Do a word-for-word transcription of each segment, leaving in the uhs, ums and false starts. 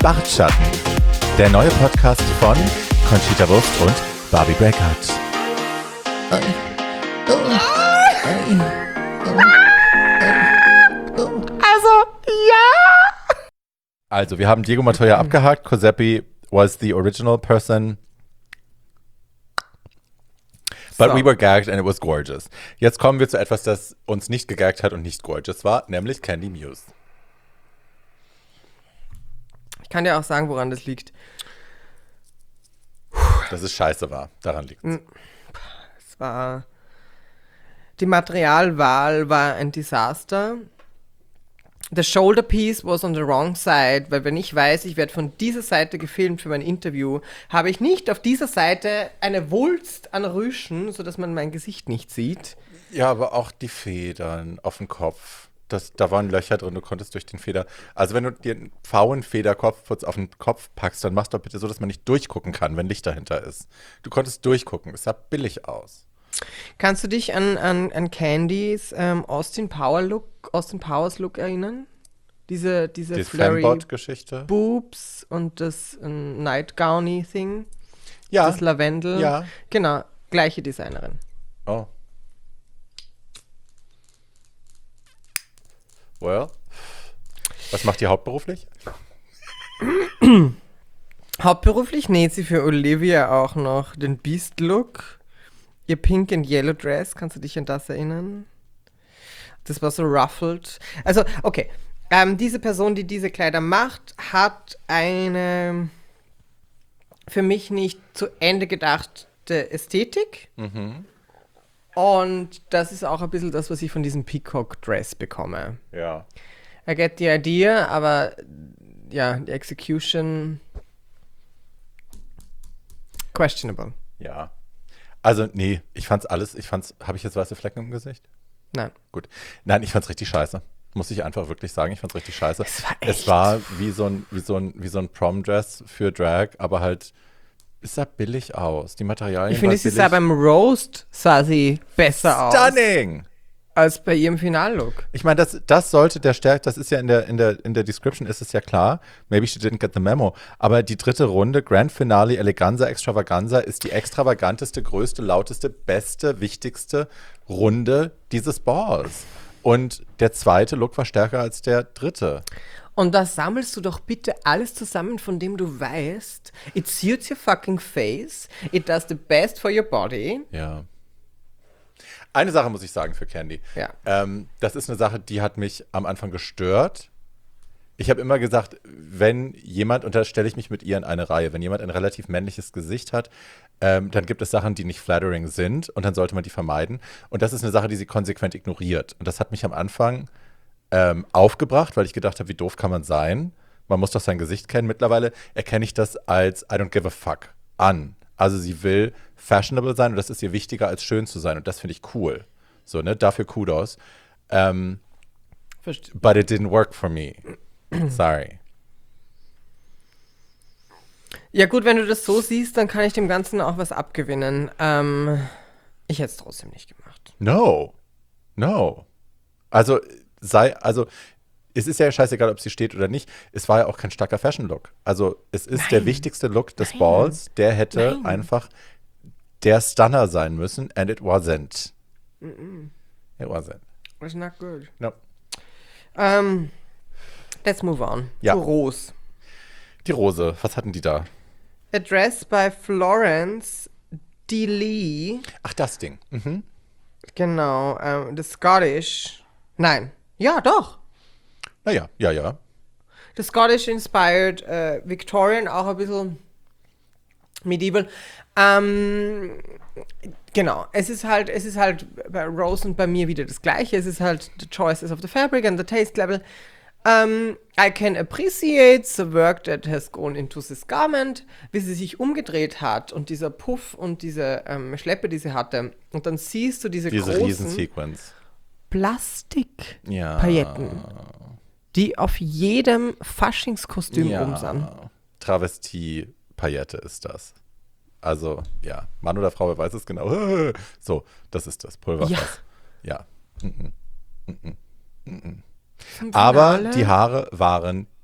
Bartschatten, der neue Podcast von Conchita Wurst und Barbie Breakout. Also, ja! Also, wir haben Diego Montoya abgehakt. Giuseppe was the original person. But So. we were gagged and it was gorgeous. Jetzt kommen wir zu etwas, das uns nicht gegaggt hat und nicht gorgeous war, nämlich Candy Muse. Ich kann dir auch sagen, woran das liegt. Dass es scheiße war. Daran liegt es. Es war. Die Materialwahl war ein Desaster. The shoulder piece was on the wrong side, weil wenn ich weiß, ich werde von dieser Seite gefilmt für mein Interview, habe ich nicht auf dieser Seite eine Wulst an Rüschen, sodass man mein Gesicht nicht sieht. Ja, aber auch die Federn auf dem Kopf. Das, da waren Löcher drin, du konntest durch den Feder. Also wenn du dir einen Pfauenfeder-Kopfputz auf den Kopf packst, dann machst du doch bitte so, dass man nicht durchgucken kann, wenn Licht dahinter ist. Du konntest durchgucken, es sah billig aus. Kannst du dich an, an, an Candys ähm, Austin Power Look, Austin Powers Look erinnern? Diese, diese Die flurry Fembot-Geschichte. Boobs und das ähm, Nightgowny-Thing. Ja. Das Lavendel. Ja. Genau, gleiche Designerin. Oh. Well. Was macht ihr hauptberuflich? Hauptberuflich näht sie für Olivia auch noch den Beast-Look. Ihr Pink and Yellow Dress, kannst du dich an das erinnern? Das war so ruffled. Also, okay. Ähm, diese Person, die diese Kleider macht, hat eine für mich nicht zu Ende gedachte Ästhetik. Mhm. Und das ist auch ein bisschen das, was ich von diesem Peacock-Dress bekomme. Ja. I get the idea, aber ja, die Execution questionable. Ja. Also, nee, ich fand's alles, ich fand's, habe ich jetzt weiße Flecken im Gesicht? Nein. Gut. Nein, ich fand's richtig scheiße. Muss ich einfach wirklich sagen, ich fand's richtig scheiße. Es war echt. Es war wie so ein, wie so ein, wie so ein Prom-Dress für Drag, aber halt, es sah billig aus. Die Materialien Ich finde, waren sie billig. sah beim Roast sah sie besser aus Stunning! als bei ihrem Finallook. Ich meine, das, das sollte der Stärk, das ist ja in der, in der, in der Description ist es ja klar. Maybe she didn't get the memo. Aber die dritte Runde, Grand Finale Eleganza Extravaganza, ist die extravaganteste, größte, lauteste, beste, wichtigste Runde dieses Balls. Und der zweite Look war stärker als der dritte. Und da sammelst du doch bitte alles zusammen, von dem du weißt, it suits your fucking face, it does the best for your body. Ja. Eine Sache muss ich sagen für Candy. Ja. Ähm, das ist eine Sache, die hat mich am Anfang gestört. Ich habe immer gesagt, wenn jemand, und da stelle ich mich mit ihr in eine Reihe, wenn jemand ein relativ männliches Gesicht hat, ähm, dann gibt es Sachen, die nicht flattering sind und dann sollte man die vermeiden. Und das ist eine Sache, die sie konsequent ignoriert. Und das hat mich am Anfang ähm, aufgebracht, weil ich gedacht habe, wie doof kann man sein? Man muss doch sein Gesicht kennen. Mittlerweile erkenne ich das als I don't give a fuck an. Also sie will fashionable sein und das ist ihr wichtiger als schön zu sein und das finde ich cool. So, ne, dafür Kudos. Ähm, Verste- but it didn't work for me. Sorry. Ja gut, wenn du das so siehst, dann kann ich dem Ganzen auch was abgewinnen. Ähm, ich hätte es trotzdem nicht gemacht. No. No. Also sei, also es ist ja scheißegal, ob sie steht oder nicht. Es war ja auch kein starker Fashion-Look. Also es ist Nein. der wichtigste Look des Nein. Balls. Der hätte Nein. einfach der Stunner sein müssen and it wasn't. Mm-mm. It wasn't. That's not good. No. Ähm, let's move on. Ja. Zu Rose. Die Rose, was hatten die da? A dress by Florence D. Lee. Ach, das Ding. Mhm. Genau, ähm, the Scottish. Nein. Ja, doch. Naja, ja, ja. The Scottish inspired äh, Victorian, auch ein bisschen medieval. Ähm, genau, es ist halt, es ist halt bei Rose und bei mir wieder das Gleiche. Es ist halt the choices of the fabric and the taste level. Um, I can appreciate the work that has gone into this garment, wie sie sich umgedreht hat und dieser Puff und diese ähm, Schleppe, die sie hatte. Und dann siehst du diese, Diese großen Riesensequenz. Plastikpailletten, Ja. die auf jedem Faschingskostüm ja. rum sind. Travestie-Paillette ist das. Also, ja. Mann oder Frau, wer weiß es genau. So, das ist das Pulverfass. Ja. ja. Mm -mm. Mm -mm. Mm -mm. Aber die Haare waren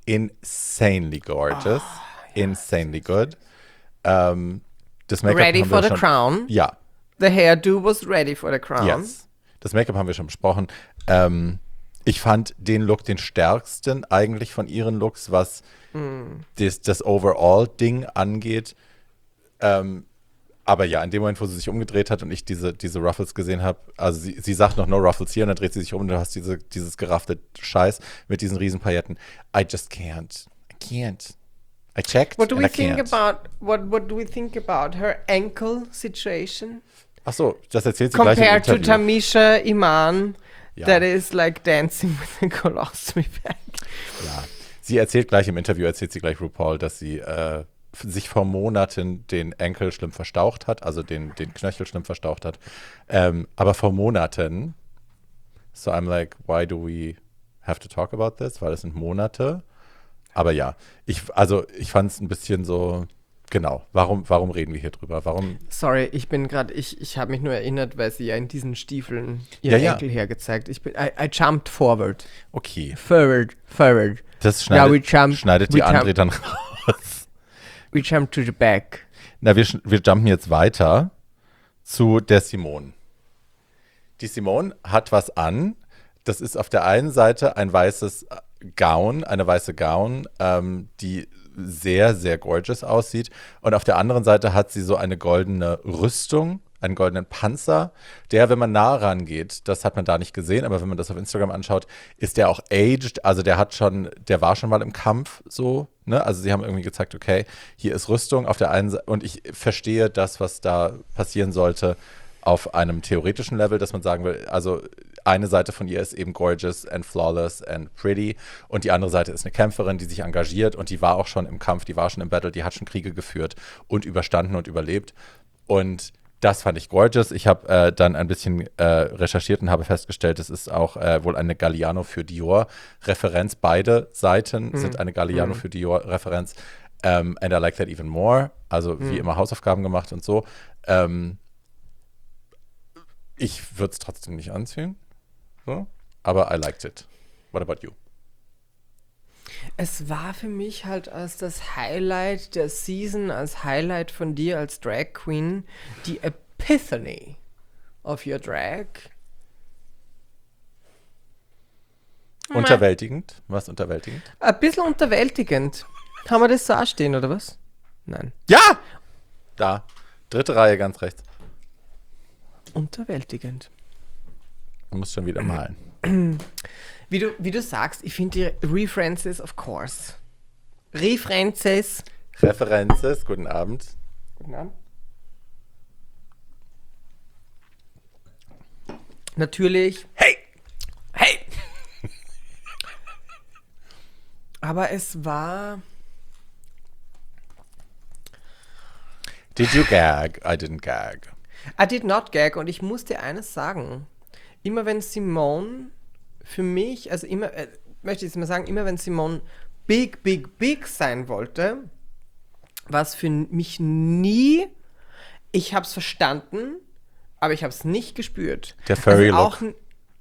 insanely gorgeous. Oh, insanely yes. good. Ähm, das Make-up ready haben for wir the schon, crown. Ja. The hairdo was ready for the crown. Yes. Das Make-up haben wir schon besprochen. Ähm, ich fand den Look den stärksten eigentlich von ihren Looks, was mm. das, das Overall-Ding angeht. Ähm, aber ja, in dem Moment, wo sie sich umgedreht hat und ich diese, diese Ruffles gesehen habe, also sie, sie sagt noch no Ruffles hier und dann dreht sie sich um und du hast diese, dieses geraffte Scheiß mit diesen riesen Pailletten. I just can't. I can't. I checked What do and we I think can't. about what what do we think about her ankle situation? Ach so, das erzählt sie gleich im Compared to Interview. Tamisha Iman, Ja. that is like dancing with a colostomy bag. Ja, sie erzählt gleich im Interview, erzählt sie gleich RuPaul, dass sie äh, sich vor Monaten den Enkel schlimm verstaucht hat, also den, den Knöchel schlimm verstaucht hat. Ähm, aber vor Monaten, so I'm like, why do we have to talk about this? Weil es sind Monate. Aber ja, ich, also ich fand es ein bisschen so, genau, warum, warum reden wir hier drüber? Warum? Sorry, ich bin gerade, ich, ich habe mich nur erinnert, weil sie ja in diesen Stiefeln ihren Ja, ja. Enkel hergezeigt. Ich bin, I, I jumped forward. Okay, Forward, forward. das Yeah, we schneidet, jump- schneidet we die André jump- dann raus. We jump to the back. Na, wir, sch- wir jumpen jetzt weiter zu der Simone. Die Simone hat was an. Das ist auf der einen Seite ein weißes Gown, eine weiße Gown, ähm, die sehr, sehr gorgeous aussieht. Und auf der anderen Seite hat sie so eine goldene Rüstung, einen goldenen Panzer, der, wenn man nah rangeht, das hat man da nicht gesehen, aber wenn man das auf Instagram anschaut, ist der auch aged. Also der hat schon, der war schon mal im Kampf so, ne? Also sie haben irgendwie gezeigt, okay, hier ist Rüstung auf der einen Seite und ich verstehe das, was da passieren sollte, auf einem theoretischen Level, dass man sagen will, also eine Seite von ihr ist eben gorgeous and flawless and pretty und die andere Seite ist eine Kämpferin, die sich engagiert und die war auch schon im Kampf, die war schon im Battle, die hat schon Kriege geführt und überstanden und überlebt und das fand ich gorgeous. Ich habe äh, dann ein bisschen äh, recherchiert und habe festgestellt, es ist auch äh, wohl eine Galliano für Dior-Referenz. Beide Seiten mhm. sind eine Galliano mhm. für Dior-Referenz. Um, and I like that even more. Also mhm. wie immer Hausaufgaben gemacht und so. Ähm, ich würde es trotzdem nicht anziehen. So. Aber I liked it. What about you? Es war für mich halt als das Highlight der Season, als Highlight von dir als Drag Queen, die Epiphany of your Drag. Unterwältigend? Was unterwältigend? Ein bisschen unterwältigend. Haben wir das so auch stehen, oder was? Nein. Ja! Da. Dritte Reihe ganz rechts. Unterwältigend. Du musst schon wieder malen. Wie du, wie du sagst, ich finde die References, of course. References. References, guten Abend. Guten Abend. Natürlich. Hey! Hey! Aber es war... Did you gag? I didn't gag. I did not gag und ich muss dir eines sagen. Immer wenn Simone für mich, also immer, äh, möchte ich jetzt mal sagen, immer wenn Simone big, big, big sein wollte, war es für mich nie, ich habe es verstanden, aber ich habe es nicht gespürt. Der Furry-Look. Also auch n-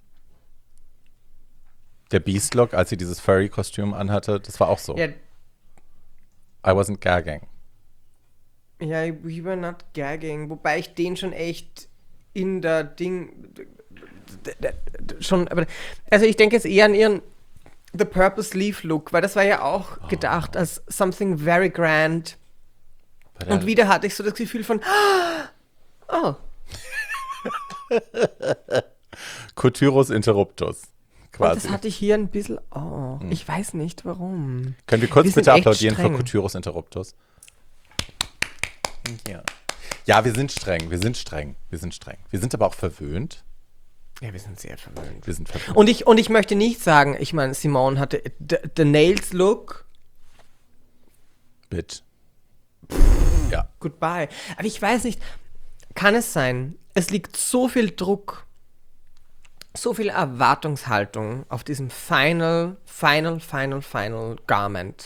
Der Beast-Look, als sie dieses Furry-Kostüm anhatte, das war auch so. ja, I wasn't gagging. ja, we were not gagging, wobei ich den schon echt in der Ding schon, aber also ich denke jetzt eher an ihren The Purple Sleeve Look, weil das war ja auch oh. gedacht als something very grand. But und I- wieder hatte ich so das Gefühl von oh, Couturus Interruptus, und quasi. das hatte ich hier ein bisschen, oh, hm. ich weiß nicht warum. Können wir kurz Wir sind bitte echt applaudieren für streng. Couturus Interruptus? Ja. Ja, wir sind streng, wir sind streng, wir sind streng. Wir sind aber auch verwöhnt. Ja, wir sind sehr verwöhnt. Wir sind verwöhnt. Und ich, und ich möchte nicht sagen, ich meine, Simone hatte the, the Nails Look, Bitch. Ja. goodbye. Aber ich weiß nicht, kann es sein, es liegt so viel Druck, so viel Erwartungshaltung auf diesem final, final, final, final Garment.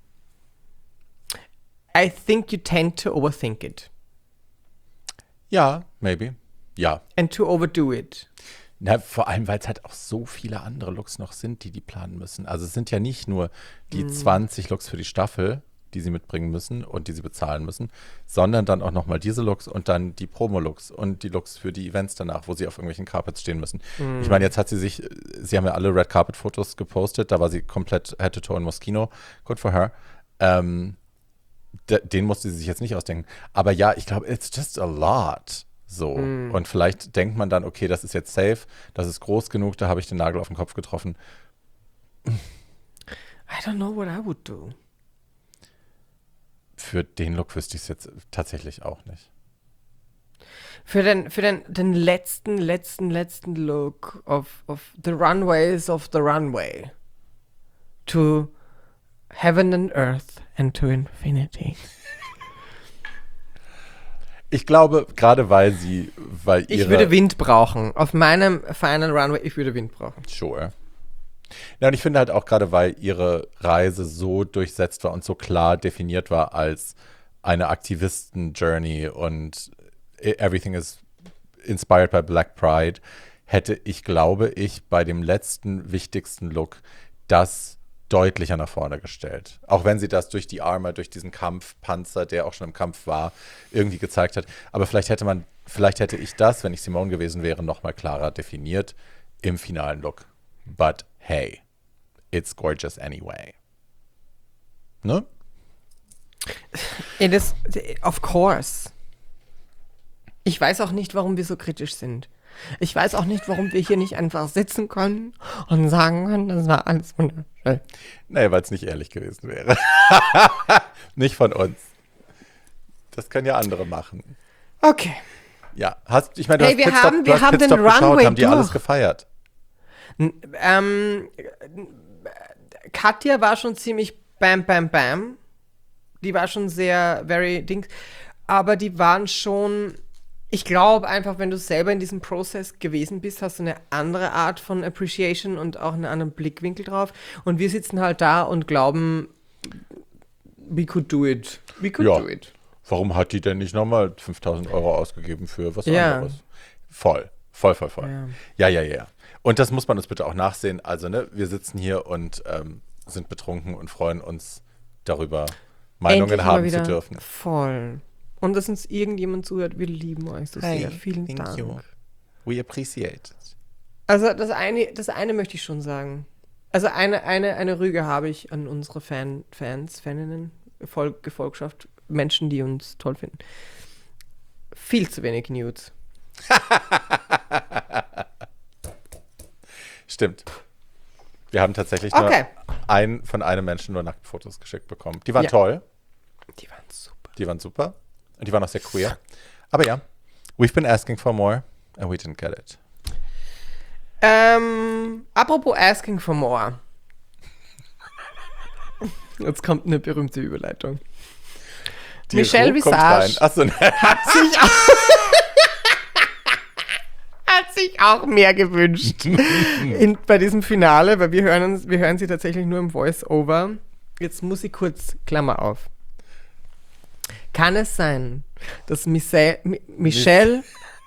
I think you tend to overthink it Ja, maybe. Ja. and to overdo it. Na, vor allem, weil es halt auch so viele andere Looks noch sind, die die planen müssen. Also es sind ja nicht nur die Mhm. zwanzig Looks für die Staffel, die sie mitbringen müssen und die sie bezahlen müssen, sondern dann auch nochmal diese Looks und dann die Promo-Looks und die Looks für die Events danach, wo sie auf irgendwelchen Carpets stehen müssen. Mhm. Ich meine, jetzt hat sie sich, sie haben ja alle Red Carpet-Fotos gepostet, da war sie komplett head to toe in Moschino. Good for her. Ähm, de- den musste sie sich jetzt nicht ausdenken. Aber ja, ich glaube, it's just a lot. So. Mm. Und vielleicht denkt man dann, okay, das ist jetzt safe, das ist groß genug, da habe ich den Nagel auf den Kopf getroffen. I don't know what I would do. Für den Look wüsste ich es jetzt tatsächlich auch nicht. Für den, für den, den letzten, letzten, letzten Look of, of the runways of the runway. To heaven and earth and to infinity. Ich glaube, gerade weil sie, weil ihre... Ich würde Wind brauchen. Auf meinem Final Runway, ich würde Wind brauchen. Sure. Ja, und ich finde halt auch gerade, weil ihre Reise so durchsetzt war und so klar definiert war als eine Aktivisten-Journey und everything is inspired by Black Pride, hätte ich, glaube ich, bei dem letzten wichtigsten Look das deutlicher nach vorne gestellt. Auch wenn sie das durch die Armor, durch diesen Kampfpanzer, der auch schon im Kampf war, irgendwie gezeigt hat. Aber vielleicht hätte man, vielleicht hätte ich das, wenn ich Simone gewesen wäre, noch mal klarer definiert im finalen Look. But hey, it's gorgeous anyway. Ne? It is, of course. Ich weiß auch nicht, warum wir so kritisch sind. Ich weiß auch nicht, warum wir hier nicht einfach sitzen können und sagen können, das war alles wunderschön. Nee, weil es nicht ehrlich gewesen wäre. Nicht von uns. Das können ja andere machen. Okay. Ja, hast, ich meine, du Hey, hast wir Pitstop, haben- du wir hast haben den Pitstop geschaut, Runway haben die alles durch. gefeiert. N- Ähm, Katja war schon ziemlich bam, bam, bam. Die war schon sehr, very dings. Aber die waren schon, ich glaube einfach, wenn du selber in diesem Prozess gewesen bist, hast du eine andere Art von Appreciation und auch einen anderen Blickwinkel drauf. Und wir sitzen halt da und glauben, we could do it. We could Ja. do it. Warum hat die denn nicht nochmal fünftausend Euro ausgegeben für was Ja. anderes? Voll, voll, voll, voll. Ja. Ja, ja, ja, ja. Und das muss man uns bitte auch nachsehen. Also, ne, wir sitzen hier und ähm, sind betrunken und freuen uns darüber, Meinungen Endlich mal haben wieder zu dürfen. Voll. Und dass uns irgendjemand zuhört, wir lieben euch so sehr. Vielen thank Dank. you. We appreciate it. Also das eine, das eine möchte ich schon sagen. Also eine, eine, eine Rüge habe ich an unsere Fan, Fans, Faninnen, Volk, Gefolgschaft, Menschen, die uns toll finden. Viel zu wenig Nudes. Stimmt. Wir haben tatsächlich Okay. nur ein, von einem Menschen nur Nacktfotos geschickt bekommen. Die waren Ja. toll, Die waren super. die waren super und die waren auch sehr queer. Aber ja, we've been asking for more and we didn't get it. Ähm, apropos asking for more. Jetzt kommt eine berühmte Überleitung. Die Michelle Ruhe kommt Visage. rein. Achso, ne. Hat sich auch, hat sich auch mehr gewünscht in, bei diesem Finale, weil wir hören, uns, wir hören sie tatsächlich nur im Voice-Over. Jetzt muss ich kurz, Klammer auf. Kann es sein, dass Michelle, Mi- Michelle,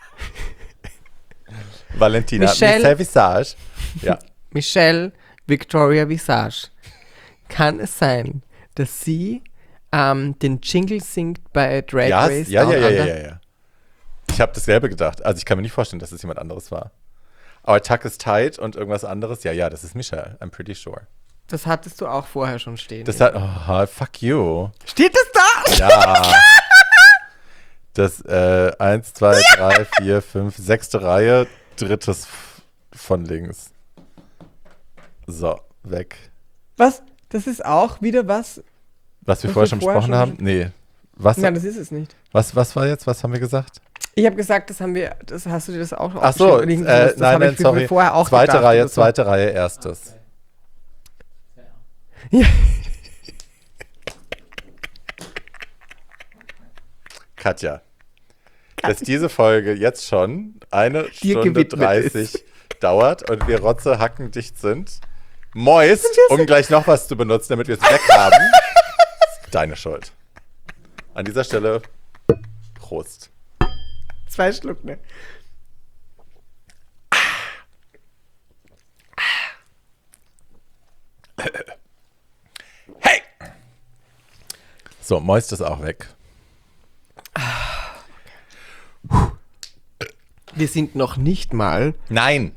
Valentina, Michelle- Michelle Visage. Ja. Michelle Victoria Visage, kann es sein, dass sie ähm, den Jingle singt bei Drag Ja, Race ja, Down ja, ja, Under? ja, ja. Ich habe dasselbe gedacht. Also ich kann mir nicht vorstellen, dass es jemand anderes war. Aber Tuck is tight und irgendwas anderes. Ja, ja, das ist Michelle. I'm pretty sure. Das hattest du auch vorher schon stehen. Das hat, oh, fuck you. Steht das da? Ja. Das, äh, eins, zwei, drei, vier, fünf, sechste Reihe, drittes f- von links. So, weg. Was? Das ist auch wieder was? Was wir Was vorher wir schon vorher besprochen schon haben? Nee. Was, Nein, das ist es nicht. was, was war jetzt? Was haben wir gesagt? Ich habe gesagt, das haben wir, das hast du dir das auch Ach so, aufgeschrieben? Irgendwie äh, das nein, habe nein, ich sorry. vorher auch Zweite gedacht Reihe, oder so. zweite Reihe, erstes. Ja. Katja, dass diese Folge jetzt schon eine Dir Stunde gewidmet dreißig dauert und wir rotze hackendicht sind, moist, um gleich noch was zu benutzen, damit wir es weg haben, ist deine Schuld. An dieser Stelle, Prost. Zwei Schluck, ne? So, Moist ist auch weg. Wir sind noch nicht mal. Nein.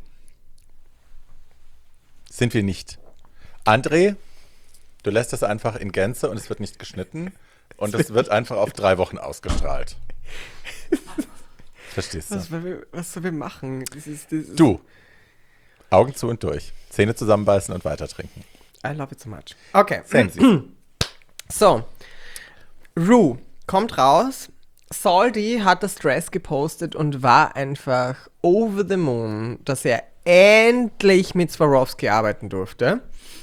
Sind wir nicht. André, du lässt das einfach in Gänze und es wird nicht geschnitten. Und es wird einfach auf drei Wochen ausgestrahlt. Verstehst du? Was, wir, was sollen wir machen? Das ist, das ist Du, Augen zu und durch. Zähne zusammenbeißen und weiter trinken. I love it so much. Okay. Sensi. So. Rue kommt raus. Salty hat das Dress gepostet und war einfach over the moon, dass er endlich mit Swarovski arbeiten durfte.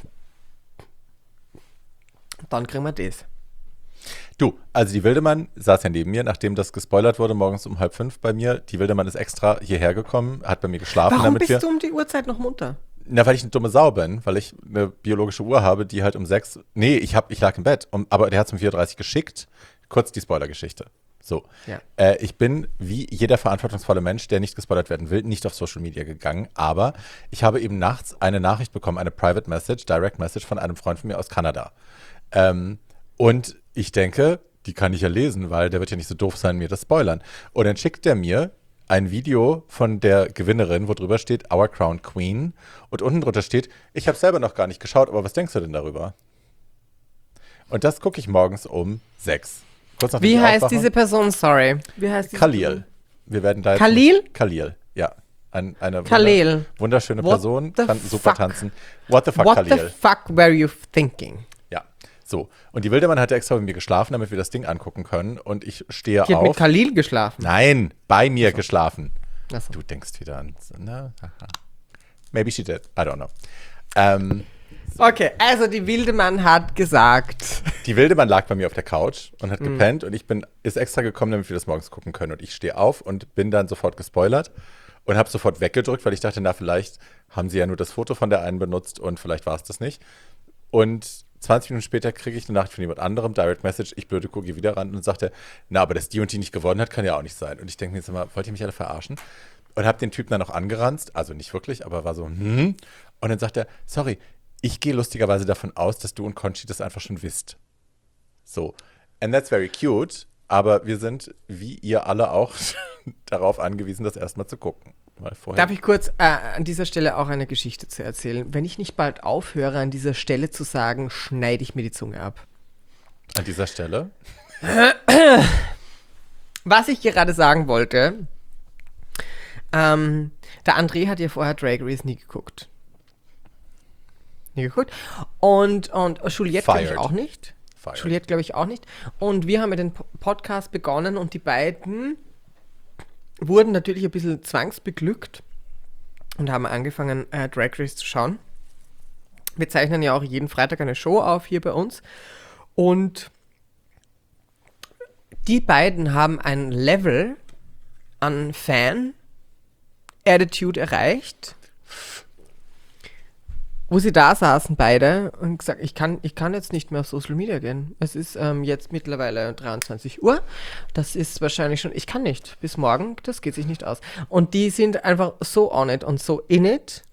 Dann kriegen wir das. Du, also die Wildemann saß ja neben mir, nachdem das gespoilert wurde, morgens um halb fünf bei mir. Die Wildemann ist extra hierher gekommen, hat bei mir geschlafen. Warum damit bist wir, du um die Uhrzeit noch munter? Na, weil ich eine dumme Sau bin, weil ich eine biologische Uhr habe, die halt um sechs. Nee, ich, hab, ich lag im Bett, um, aber der hat es um vier Uhr dreißig geschickt. Kurz die Spoiler-Geschichte. So. Ja. Äh, ich bin, wie jeder verantwortungsvolle Mensch, der nicht gespoilert werden will, nicht auf Social Media gegangen, aber ich habe eben nachts eine Nachricht bekommen, eine Private Message, Direct Message von einem Freund von mir aus Kanada. Ähm, und ich denke, die kann ich ja lesen, weil der wird ja nicht so doof sein, mir das spoilern. Und dann schickt er mir ein Video von der Gewinnerin, wo drüber steht Our Crown Queen und unten drunter steht, ich habe selber noch gar nicht geschaut, aber was denkst du denn darüber? Und das gucke ich morgens um sechs. Kurz nachdem Wie ich heißt aufwache. diese Person? Sorry. Wie heißt diese Khalil. Person? Wir werden da jetzt Khalil? Nicht, Khalil, ja. Ein, eine Khalil. wunder- wunderschöne What Person, the kann super fuck? tanzen. What the fuck, What Khalil? the fuck were you thinking? Ja, so. Und die Wildemann hatte extra mit mir geschlafen, damit wir das Ding angucken können. Und ich stehe Die hat mit auf. Khalil geschlafen. Nein, bei mir geschlafen. Ach so. Du denkst wieder an. Ne? Aha. Maybe she did. I don't know. Ähm, Okay, also die Wildemann hat gesagt. die Wildemann lag bei mir auf der Couch und hat Mhm. gepennt. Und ich bin, ist extra gekommen, damit wir das morgens gucken können. Und ich stehe auf und bin dann sofort gespoilert. Und habe sofort weggedrückt, weil ich dachte, na, vielleicht haben sie ja nur das Foto von der einen benutzt und vielleicht war es das nicht. Und zwanzig Minuten später kriege ich eine Nachricht von jemand anderem, Direct Message, ich blöde Kuh, gehe wieder ran und sagte, na, aber dass die und die nicht gewonnen hat, kann ja auch nicht sein. Und ich denke mir jetzt immer, wollt ihr mich alle verarschen? Und habe den Typen dann noch angeranzt, also nicht wirklich, aber war so, hm. Und dann sagt er, sorry, ich gehe lustigerweise davon aus, dass du und Conchi das einfach schon wisst. So, and that's very cute, aber wir sind, wie ihr alle auch, darauf angewiesen, das erstmal zu gucken. Weil vorher Darf ich kurz äh, an dieser Stelle auch eine Geschichte zu erzählen? Wenn ich nicht bald aufhöre, an dieser Stelle zu sagen, schneide ich mir die Zunge ab. An dieser Stelle? Was ich gerade sagen wollte, ähm, der André hat ja vorher Drag Race nie geguckt. Nie geguckt. Und, und Juliette glaube ich Fired. auch nicht. Fired. Juliette glaube ich auch nicht. Und wir haben ja den Po- Podcast begonnen und die beiden wurden natürlich ein bisschen zwangsbeglückt und haben angefangen, äh, Drag Race zu schauen. Wir zeichnen ja auch jeden Freitag eine Show auf hier bei uns. Und die beiden haben ein Level an Fan-Attitude erreicht, wo sie da saßen beide und gesagt, ich kann, ich kann jetzt nicht mehr auf Social Media gehen. Es ist ähm, jetzt mittlerweile dreiundzwanzig Uhr. Das ist wahrscheinlich schon, ich kann nicht. Bis morgen, das geht sich nicht aus. Und die sind einfach so on it und so in it.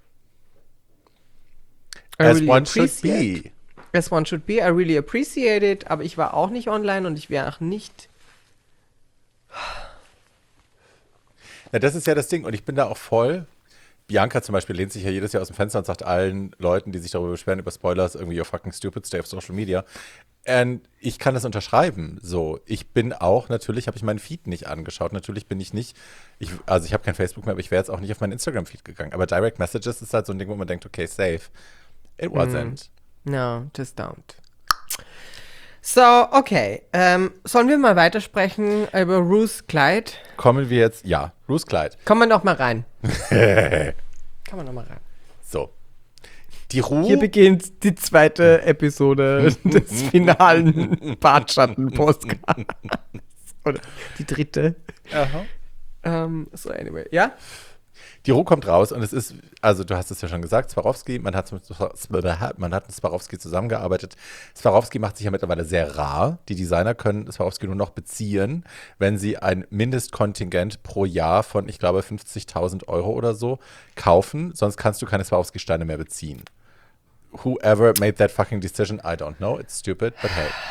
I As really one should appreciate- be. As one should be. I really appreciate it. Aber ich war auch nicht online und ich wäre auch nicht. Na, das ist ja das Ding. Und ich bin da auch voll. Bianca zum Beispiel lehnt sich ja jedes Jahr aus dem Fenster und sagt allen Leuten, die sich darüber beschweren, über Spoilers, irgendwie, you're fucking stupid, stay auf Social Media. Und ich kann das unterschreiben. So, ich bin auch, natürlich habe ich meinen Feed nicht angeschaut. Natürlich bin ich nicht, ich, also ich habe kein Facebook mehr, aber ich wäre jetzt auch nicht auf meinen Instagram-Feed gegangen. Aber Direct Messages ist halt so ein Ding, wo man denkt, okay, safe. It wasn't. No, just don't. So, okay. Ähm, sollen wir mal weitersprechen über Ruth's Kleid? Kommen wir jetzt, ja, Ruth's Kleid. Kommen wir noch mal rein. Kommen wir noch mal rein. So. Die Ruhe. Hier beginnt die zweite Episode des finalen Bartschatten-Postcards. Oder die dritte. Aha. Ähm, so, anyway. Ja? Die Ruhe kommt raus und es ist, also du hast es ja schon gesagt, Swarovski, man hat mit, man hat mit Swarovski zusammengearbeitet. Swarovski macht sich ja mittlerweile sehr rar. Die Designer können Swarovski nur noch beziehen, wenn sie ein Mindestkontingent pro Jahr von, ich glaube, fünfzigtausend Euro oder so kaufen. Sonst kannst du keine Swarovski-Steine mehr beziehen. Whoever made that fucking decision, I don't know. It's stupid, but hey.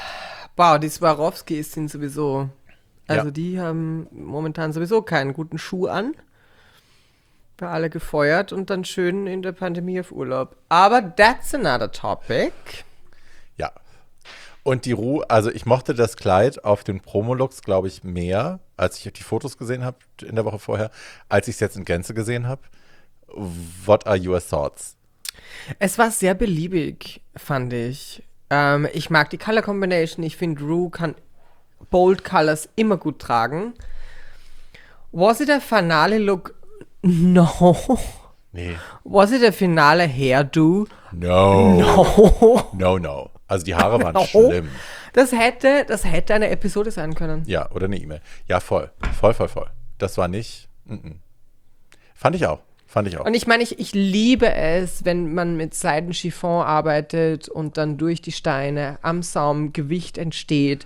Wow, die Swarovskis sind sowieso, also Ja. die haben momentan sowieso keinen guten Schuh an. Bei alle gefeuert und dann schön in der Pandemie auf Urlaub. Aber that's another topic. Ja. Und die Ru, also ich mochte das Kleid auf den Promolooks, glaube ich, mehr, als ich die Fotos gesehen habe in der Woche vorher, als ich es jetzt in Gänze gesehen habe. What are your thoughts? Es war sehr beliebig, fand ich. Ähm, ich mag die Color Combination. Ich finde, Rue kann Bold Colors immer gut tragen. Was it a finale look? No. Nee. Was it a finale hairdo? No. No. No, no. Also die Haare waren No. schlimm. Das hätte, das hätte eine Episode sein können. Ja, oder eine E-Mail. Ja, voll. Voll, voll, voll. Das war nicht. Mm-mm. Fand ich auch. Fand ich auch. Und ich meine, ich, ich liebe es, wenn man mit Seidenchiffon arbeitet und dann durch die Steine am Saum Gewicht entsteht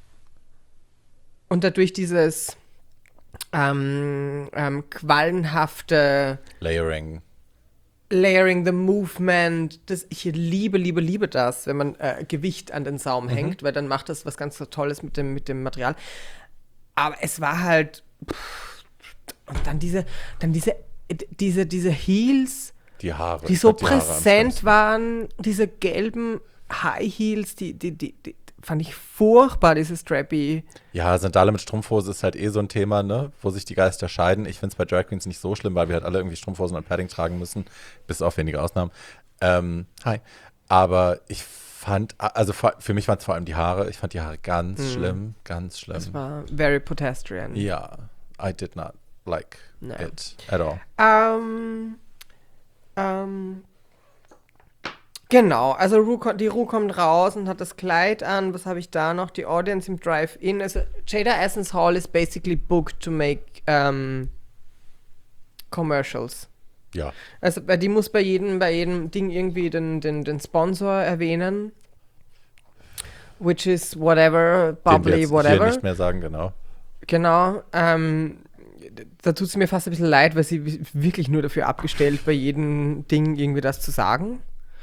und dadurch dieses ähm, ähm, quallenhafte Layering. Layering, the movement, das, ich liebe, liebe, liebe das, wenn man äh, Gewicht an den Saum hängt, weil dann macht das was ganz so Tolles mit dem, mit dem Material. Aber es war halt pff, und dann diese, dann diese, diese, diese Heels, Die Haare. die so Ich fand die Haare am präsent schlimmsten. waren, diese gelben High Heels, die, die, die, die fand ich furchtbar, diese Strappy. Ja, Sandale mit Strumpfhose ist halt eh so ein Thema, ne, wo sich die Geister scheiden. Ich finde es bei Drag Queens nicht so schlimm, weil wir halt alle irgendwie Strumpfhosen und Padding tragen müssen, bis auf wenige Ausnahmen. Ähm, hi. Aber ich fand, also vor- für mich waren es vor allem die Haare. Ich fand die Haare ganz schlimm, ganz schlimm. Das war very pedestrian. Ja, I did not like No. it at all. Ähm, ähm, genau, also Ru, ko- die Ru kommt raus und hat das Kleid an. Was habe ich da noch? Die Audience im Drive-In. Also Jada Essence Hall is basically booked to make ähm, commercials. Ja, Also bei die muss bei jedem, bei jedem Ding irgendwie den, den, den Sponsor erwähnen. Which is whatever, den wir bubbly, jetzt whatever. hier nicht mehr sagen, genau. Genau. Ähm, da tut es mir fast ein bisschen leid, weil sie wi- wirklich nur dafür abgestellt, bei jedem Ding irgendwie das zu sagen.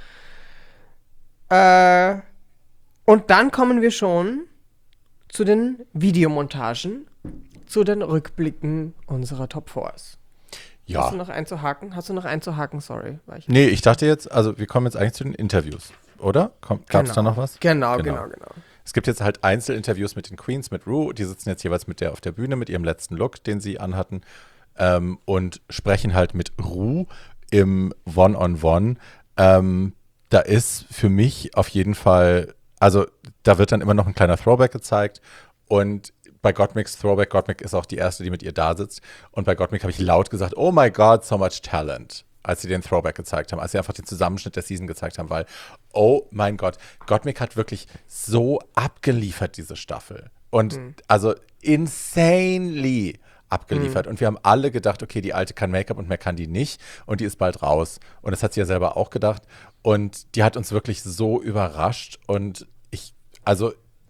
Äh, und dann kommen wir schon zu den Videomontagen, zu den Rückblicken unserer Top Fours. Ja. Hast du noch einzuhaken? Hast du noch einzuhaken? Sorry. War ich Nee, ich dachte jetzt, also wir kommen jetzt eigentlich zu den Interviews, oder? Gab es da noch was? Genau, Genau. genau, genau. Es gibt jetzt halt Einzelinterviews mit den Queens, mit Ru. Die sitzen jetzt jeweils mit der auf der Bühne mit ihrem letzten Look, den sie anhatten, ähm, und sprechen halt mit Ru im One-on-One. Ähm, da ist für mich auf jeden Fall, also da wird dann immer noch ein kleiner Throwback gezeigt und bei Gottmik's Throwback, Gottmik ist auch die erste, die mit ihr da sitzt, und bei Gottmik habe ich laut gesagt, oh my God, so much talent, als sie den Throwback gezeigt haben, als sie einfach den Zusammenschnitt der Season gezeigt haben, weil, oh mein Gott, Gottmik hat wirklich so abgeliefert, diese Staffel. Und also insanely abgeliefert. Und wir haben alle gedacht, okay, die Alte kann Make-up und mehr kann die nicht. Und die ist bald raus. Und das hat sie ja selber auch gedacht. Und die hat uns wirklich so überrascht. Und ich, also,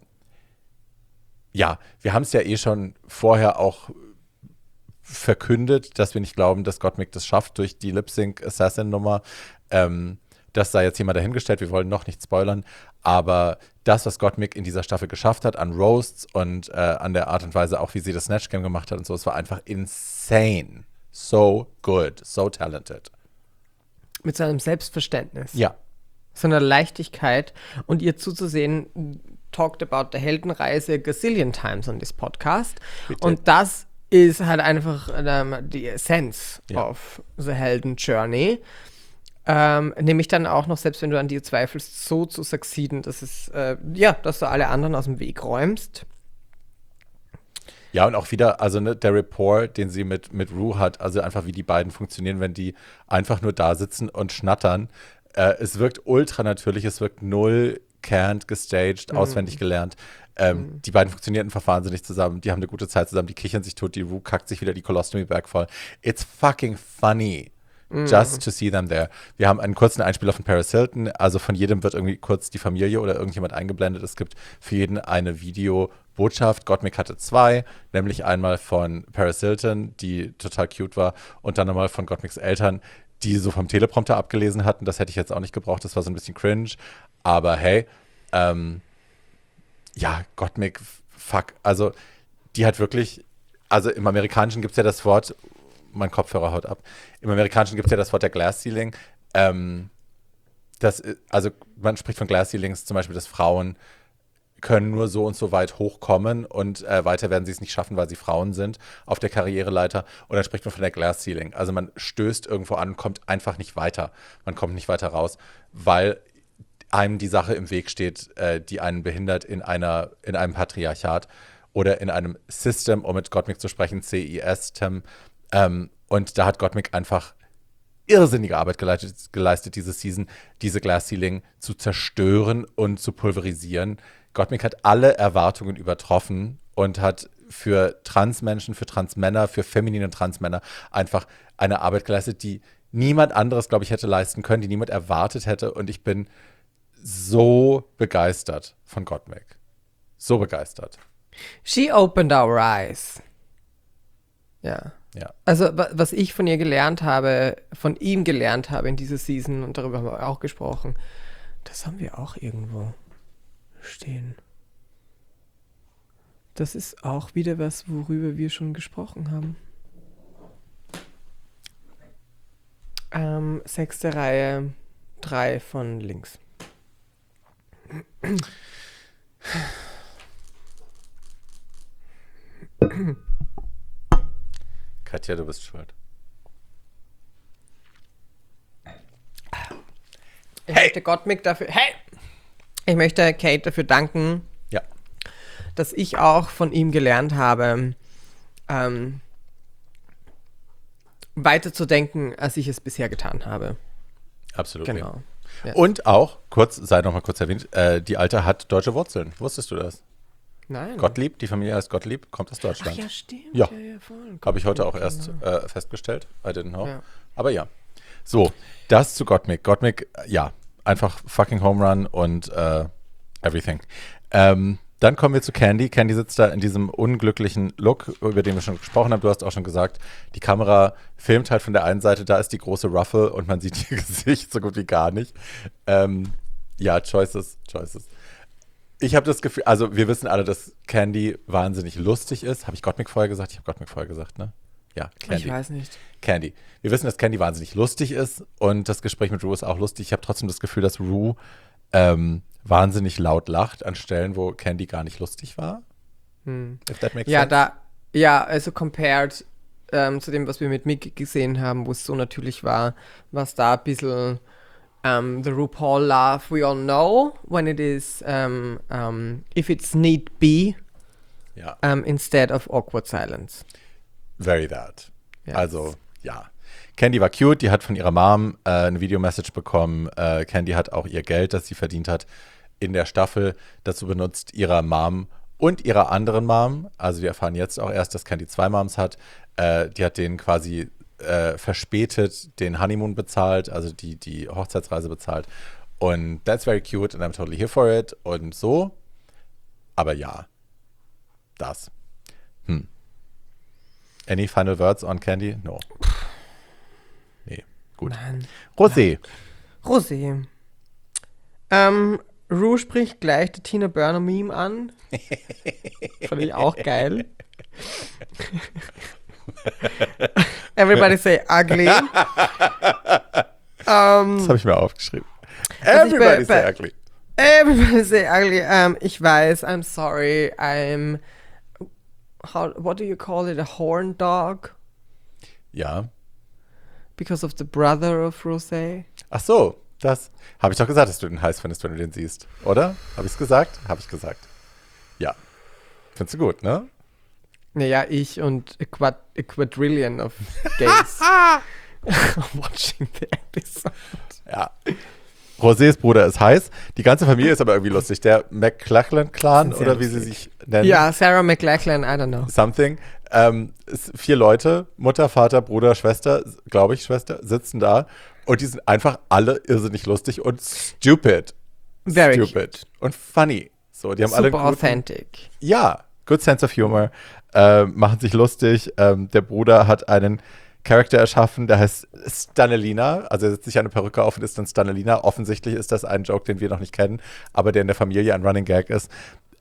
ja, wir haben es ja eh schon vorher auch verkündet, dass wir nicht glauben, dass Gottmik das schafft durch die Lip-Sync-Assassin-Nummer. Ähm, das sei jetzt jemand dahingestellt, wir wollen noch nicht spoilern, aber das, was Gottmik in dieser Staffel geschafft hat, an Roasts und äh, an der Art und Weise auch, wie sie das Snatch Game gemacht hat und so, es war einfach insane. So good, so talented. Mit seinem Selbstverständnis. Ja, So einer Leichtigkeit und ihr zuzusehen, talked about the Heldenreise gazillion times on this podcast. Bitte. Und das ist halt einfach ähm, die Essenz Ja. of the Helden Journey. Ähm, nämlich dann auch noch, selbst wenn du an dir zweifelst, so zu succeeden, dass es, äh, ja, dass du alle anderen aus dem Weg räumst. Ja, und auch wieder, also ne, der Rapport, den sie mit, mit Ru hat, also einfach wie die beiden funktionieren, wenn die einfach nur da sitzen und schnattern. Äh, es wirkt ultra natürlich, es wirkt null canned, gestaged, auswendig gelernt. Ähm, Die beiden funktionieren einfach wahnsinnig zusammen, die haben eine gute Zeit zusammen, die kichern sich tot, die Ru kackt sich wieder die Colostomy-Bag voll. It's fucking funny. Just to see them there. Wir haben einen kurzen Einspieler von Paris Hilton, also von jedem wird irgendwie kurz die Familie oder irgendjemand eingeblendet. Es gibt für jeden eine Videobotschaft. Gottmik hatte zwei, nämlich einmal von Paris Hilton, die total cute war, und dann nochmal von Gottmiks Eltern, die so vom Teleprompter abgelesen hatten. Das hätte ich jetzt auch nicht gebraucht, das war so ein bisschen cringe. Aber hey, ähm, ja, Gottmik, fuck. Also, die hat wirklich, also im Amerikanischen gibt es ja das Wort, mein Kopfhörer haut ab, im Amerikanischen gibt es ja das Wort der Glass Ceiling. Ähm, das, also man spricht von Glass Ceilings zum Beispiel, dass Frauen können nur so und so weit hochkommen und äh, weiter werden sie es nicht schaffen, weil sie Frauen sind auf der Karriereleiter. Und dann spricht man von der Glass Ceiling. Also man stößt irgendwo an und kommt einfach nicht weiter. Man kommt nicht weiter raus, weil einem die Sache im Weg steht, äh, die einen behindert in einer, in einem Patriarchat oder in einem System, um mit Gottmik zu sprechen, C I S-Tem. Ähm, und da hat Gottmik einfach irrsinnige Arbeit geleistet, geleistet, diese Season, diese Glass Ceiling zu zerstören und zu pulverisieren. Gottmik hat alle Erwartungen übertroffen und hat für Transmenschen, für Transmänner, für feminine Transmänner einfach eine Arbeit geleistet, die niemand anderes, glaube ich, hätte leisten können, die niemand erwartet hätte. Und ich bin so begeistert von Gottmik. So begeistert. She opened our eyes. Ja. Ja. Also, was ich von ihr gelernt habe, von ihm gelernt habe in dieser Season, und darüber haben wir auch gesprochen, das haben wir auch irgendwo stehen. Das ist auch wieder was, worüber wir schon gesprochen haben. Ähm, sechste Reihe, drei von links. Katja, du bist schuld. Ich hey. möchte Gottmik dafür, hey! Ich möchte Kate dafür danken, ja. dass ich auch von ihm gelernt habe, ähm, weiterzudenken, als ich es bisher getan habe. Absolut. Genau. Ja. Und auch, kurz, sei noch mal kurz erwähnt, äh, die Alte hat deutsche Wurzeln. Wusstest du das? Nein. Gottlieb, die Familie heißt Gottlieb, kommt aus Deutschland. Ach ja, stimmt. Ja, ja, ja voll. Habe ich heute auch erst äh, festgestellt. I didn't know. Ja. Aber ja. So, das zu Gottmik. Gottmik, ja, einfach fucking Home Run und äh, everything. Ähm, dann kommen wir zu Candy. Candy sitzt da in diesem unglücklichen Look, über den wir schon gesprochen haben. Du hast auch schon gesagt, die Kamera filmt halt von der einen Seite, da ist die große Ruffle und man sieht ihr Gesicht so gut wie gar nicht. Ähm, ja, Choices, Choices. Ich habe das Gefühl, also wir wissen alle, dass Candy wahnsinnig lustig ist. Habe ich Gottmik vorher gesagt? Ich habe Gottmik vorher gesagt, ne? Ja, Candy. Ich weiß nicht. Candy. Wir wissen, dass Candy wahnsinnig lustig ist und das Gespräch mit Rue ist auch lustig. Ich habe trotzdem das Gefühl, dass Rue ähm, wahnsinnig laut lacht an Stellen, wo Candy gar nicht lustig war. Hm. If that makes ja, sense. da, ja, also compared ähm, zu dem, was wir mit Mick gesehen haben, wo es so natürlich war, was da ein bisschen Um, the RuPaul laugh we all know when it is um, um, if it's need be Ja. um, instead of awkward silence. Very that. Yes. Also, ja. Candy war cute, die hat von ihrer Mom äh, eine Videomessage bekommen. Äh, Candy hat auch ihr Geld, das sie verdient hat, in der Staffel dazu benutzt, ihrer Mom und ihrer anderen Mom, also wir erfahren jetzt auch erst, dass Candy zwei Moms hat, äh, die hat denen quasi Äh, verspätet den Honeymoon bezahlt, also die, die Hochzeitsreise bezahlt. Und that's very cute and I'm totally here for it und so. Aber ja, das. Hm. Any final words on Candy? No. Nee, gut. Nein. Rosé. Rosé. Ähm, Rue spricht gleich die Tina Burner Meme an. Fand ich auch geil. Everybody say ugly. um, das habe ich mir aufgeschrieben. Also Everybody ich, say ugly. Everybody say ugly. Um, ich weiß, I'm sorry. I'm, how, what do you call it? A horn dog? Ja. Because of the brother of Rosé. Ach so, das habe ich doch gesagt, dass du den heiß findest, wenn du den siehst. Oder? Habe ich es gesagt? Habe ich gesagt. Ja. Findest du gut, ne? Naja, ich und a, quad, a quadrillion of gays watching the episode. Ja. Rosés Bruder ist heiß. Die ganze Familie ist aber irgendwie lustig. Der McLachlan-Clan oder wie sie sich nennen. Ja, Sarah McLachlan, I don't know. Something. Ähm, ist vier Leute, Mutter, Vater, Bruder, Schwester, glaube ich, Schwester, sitzen da und die sind einfach alle irrsinnig lustig und stupid. Very stupid. cute. Und funny. So, die haben Super alle guten, authentic. Ja, good sense of humor. Äh, machen sich lustig. Ähm, der Bruder hat einen Charakter erschaffen, der heißt Stanelina. Also er setzt sich eine Perücke auf und ist dann Stanelina. Offensichtlich ist das ein Joke, den wir noch nicht kennen, aber der in der Familie ein Running Gag ist.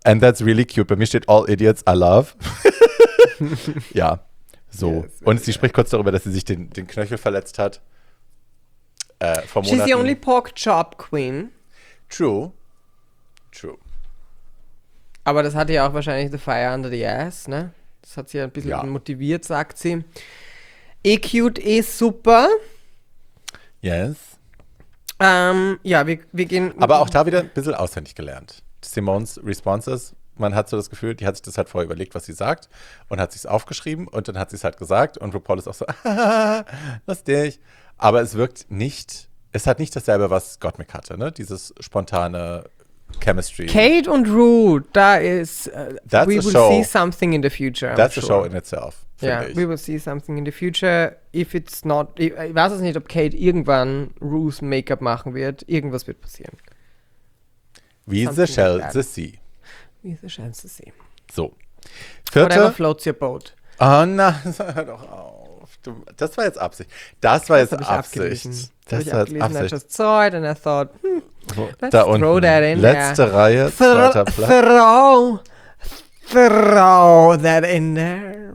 And that's really cute. Bei mir steht All Idiots I love. Ja, so. Yes, Und sie yeah. spricht kurz darüber, dass sie sich den, den Knöchel verletzt hat. Äh, vor She's Monaten. the only pork chop queen. True. True. Aber das hatte ja auch wahrscheinlich The Fire Under the Ass, ne? Das hat sie ja ein bisschen Ja. motiviert, sagt sie. Eh cute, eh super. Yes. Ähm, ja, wir, wir gehen... Aber auch da wieder ein bisschen auswendig gelernt. Simones Responses, man hat so das Gefühl, die hat sich das halt vorher überlegt, was sie sagt und hat sich's aufgeschrieben und dann hat sie es halt gesagt und RuPaul ist auch so, lustig. Aber es wirkt nicht, es hat nicht dasselbe, was Gottmik hatte, ne? Dieses spontane Chemistry. Kate und Rue, da ist... Uh, That's we a will show. see something in the future. I'm That's a sure. show in itself, Ja, finde ich. we will see something in the future. If it's not... Ich, ich weiß es nicht, ob Kate irgendwann Rues Make-up machen wird. Irgendwas wird passieren. Wie something the shall like the that. sea. Wie the chance to see. So. Whatever Vierte. floats your boat. Oh nein, hör doch auf. Du, das war jetzt Absicht. Das war Das jetzt habe ich Absicht. abgelesen. Das, Das habe ich war jetzt abgelesen. I Absicht. just saw it and I thought, hm, let's Da throw unten. that in Letzte there. Reihe, Throw, zweiter Platz. throw, throw that in there.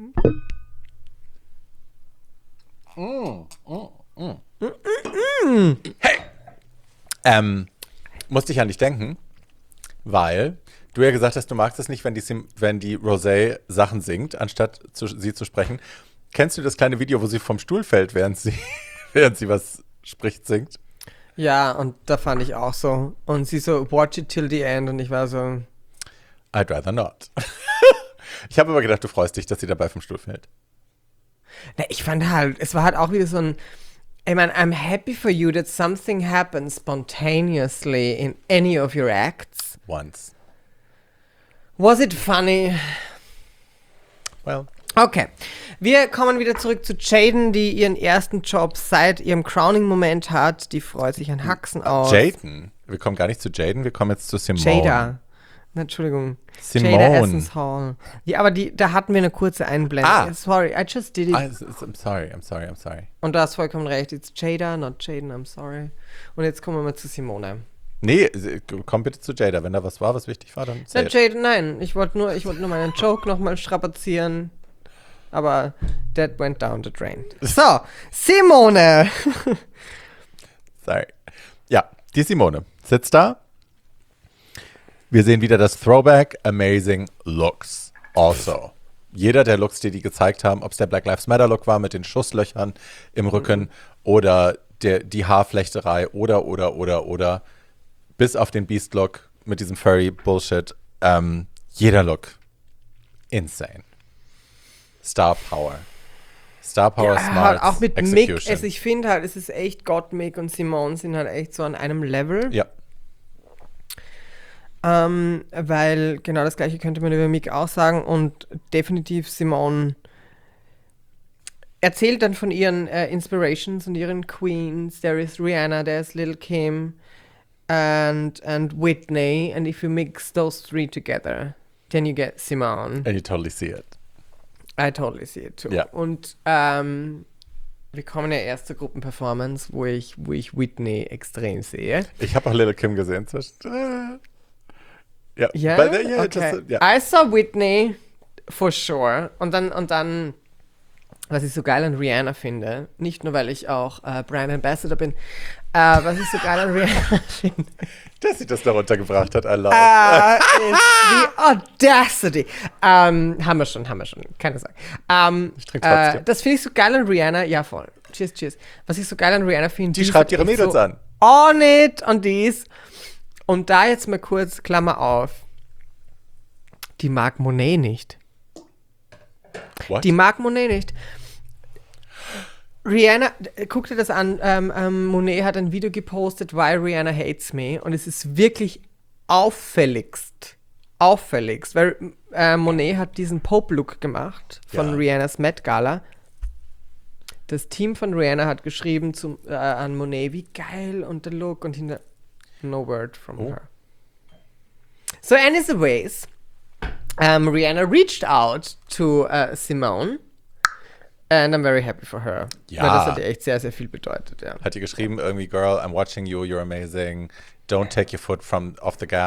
Ähm, musste ich an dich denken, weil du ja gesagt hast, du magst es nicht, wenn die, Sim- wenn die Rosé Sachen singt, anstatt zu, sie zu sprechen. Kennst du das kleine Video, wo sie vom Stuhl fällt, während sie, während sie was spricht, singt? Ja, und da fand ich auch so. Und sie so, watch it till the end. Und ich war so, I'd rather not. Ich habe aber gedacht, du freust dich, dass sie dabei vom Stuhl fällt. na, ich fand halt, es war halt auch wieder so ein, ich meine, I'm happy for you that something happens spontaneously in any of your acts. Once. Was it funny? Well. Okay, wir kommen wieder zurück zu Jaden, die ihren ersten Job seit ihrem Crowning-Moment hat. Die freut sich an Haxen aus. Jaden. Wir kommen gar nicht zu Jaden, wir kommen jetzt zu Simone. Jada. Na, Entschuldigung. Simone. Jada Essence Hall. Ja, aber die, da hatten wir eine kurze Einblendung. Ah. Sorry, I just did it. Ah, es ist- I'm sorry, I'm sorry, I'm sorry. Und du hast vollkommen recht. It's Jada, not Jaden, I'm sorry. Und jetzt kommen wir mal zu Simone. Nee, sie- komm bitte zu Jada. Wenn da was war, was wichtig war, dann Na, say it. Jaden, nein. Ich wollte nur, ich wollte nur meinen Joke nochmal strapazieren. Aber that went down the drain. So, Simone. Sorry. Ja, die Simone sitzt da. Wir sehen wieder das Throwback Amazing Looks. Also, jeder der Looks, die die gezeigt haben, ob es der Black Lives Matter Look war mit den Schusslöchern im Rücken oder der, die Haarflechterei oder, oder, oder, oder, bis auf den Beast Look mit diesem Furry Bullshit. Ähm, jeder Look. Insane. Star Power. Star Power, Ja, Smart, halt auch mit Mick. Execution. Also ich finde halt, es ist echt Gott, Mick und Simone sind halt echt so an einem Level. Ja. Ähm, weil genau das gleiche könnte man über Mick auch sagen und definitiv Simone erzählt dann von ihren äh, Inspirations und ihren Queens. There is Rihanna, there's Lil Kim and, and Whitney and if you mix those three together, then you get Simone. And you totally see it. I totally see it too. Ja. Und ähm, wir kommen ja erst zur Gruppenperformance, wo ich, wo ich Whitney extrem sehe. Ich habe auch Little Kim gesehen zwischen. Ja, Ja, but, uh, yeah, okay. just, uh, ja. I saw Whitney for sure. Und dann, und dann, was ich so geil an Rihanna finde, nicht nur, weil ich auch äh, Brand Ambassador bin, äh, was ich so geil an Rihanna finde, Dass sie das da runtergebracht hat, I love it. äh, ist die Audacity. Ähm, haben wir schon, haben wir schon, keine Sorge. Ähm, Ich trinke trotzdem. äh, das finde ich so geil an Rihanna, ja voll. Cheers, cheers. Was ich so geil an Rihanna finde, Die schreibt ihre Mädels so an. On it und dies. Und da jetzt mal kurz, Klammer auf, die mag Monet nicht. What? Die mag Monet nicht. Rihanna, äh, guck dir das an, ähm, ähm, Monet hat ein Video gepostet, Why Rihanna Hates Me und es ist wirklich auffälligst, auffälligst, weil äh, Monet hat diesen Pope-Look gemacht von Ja. Rihannas Met Gala. Das Team von Rihanna hat geschrieben zum, äh, an Monet, wie geil und der Look und hinter no word from Oh. her. So anyways, um, Rihanna reached out to uh, Simone and I'm very happy for her. Ja. Weil das hat ihr echt sehr, sehr viel bedeutet, ja. Hat die geschrieben, irgendwie, Girl, I'm watching you, you're amazing. Don't take your foot from off the gas.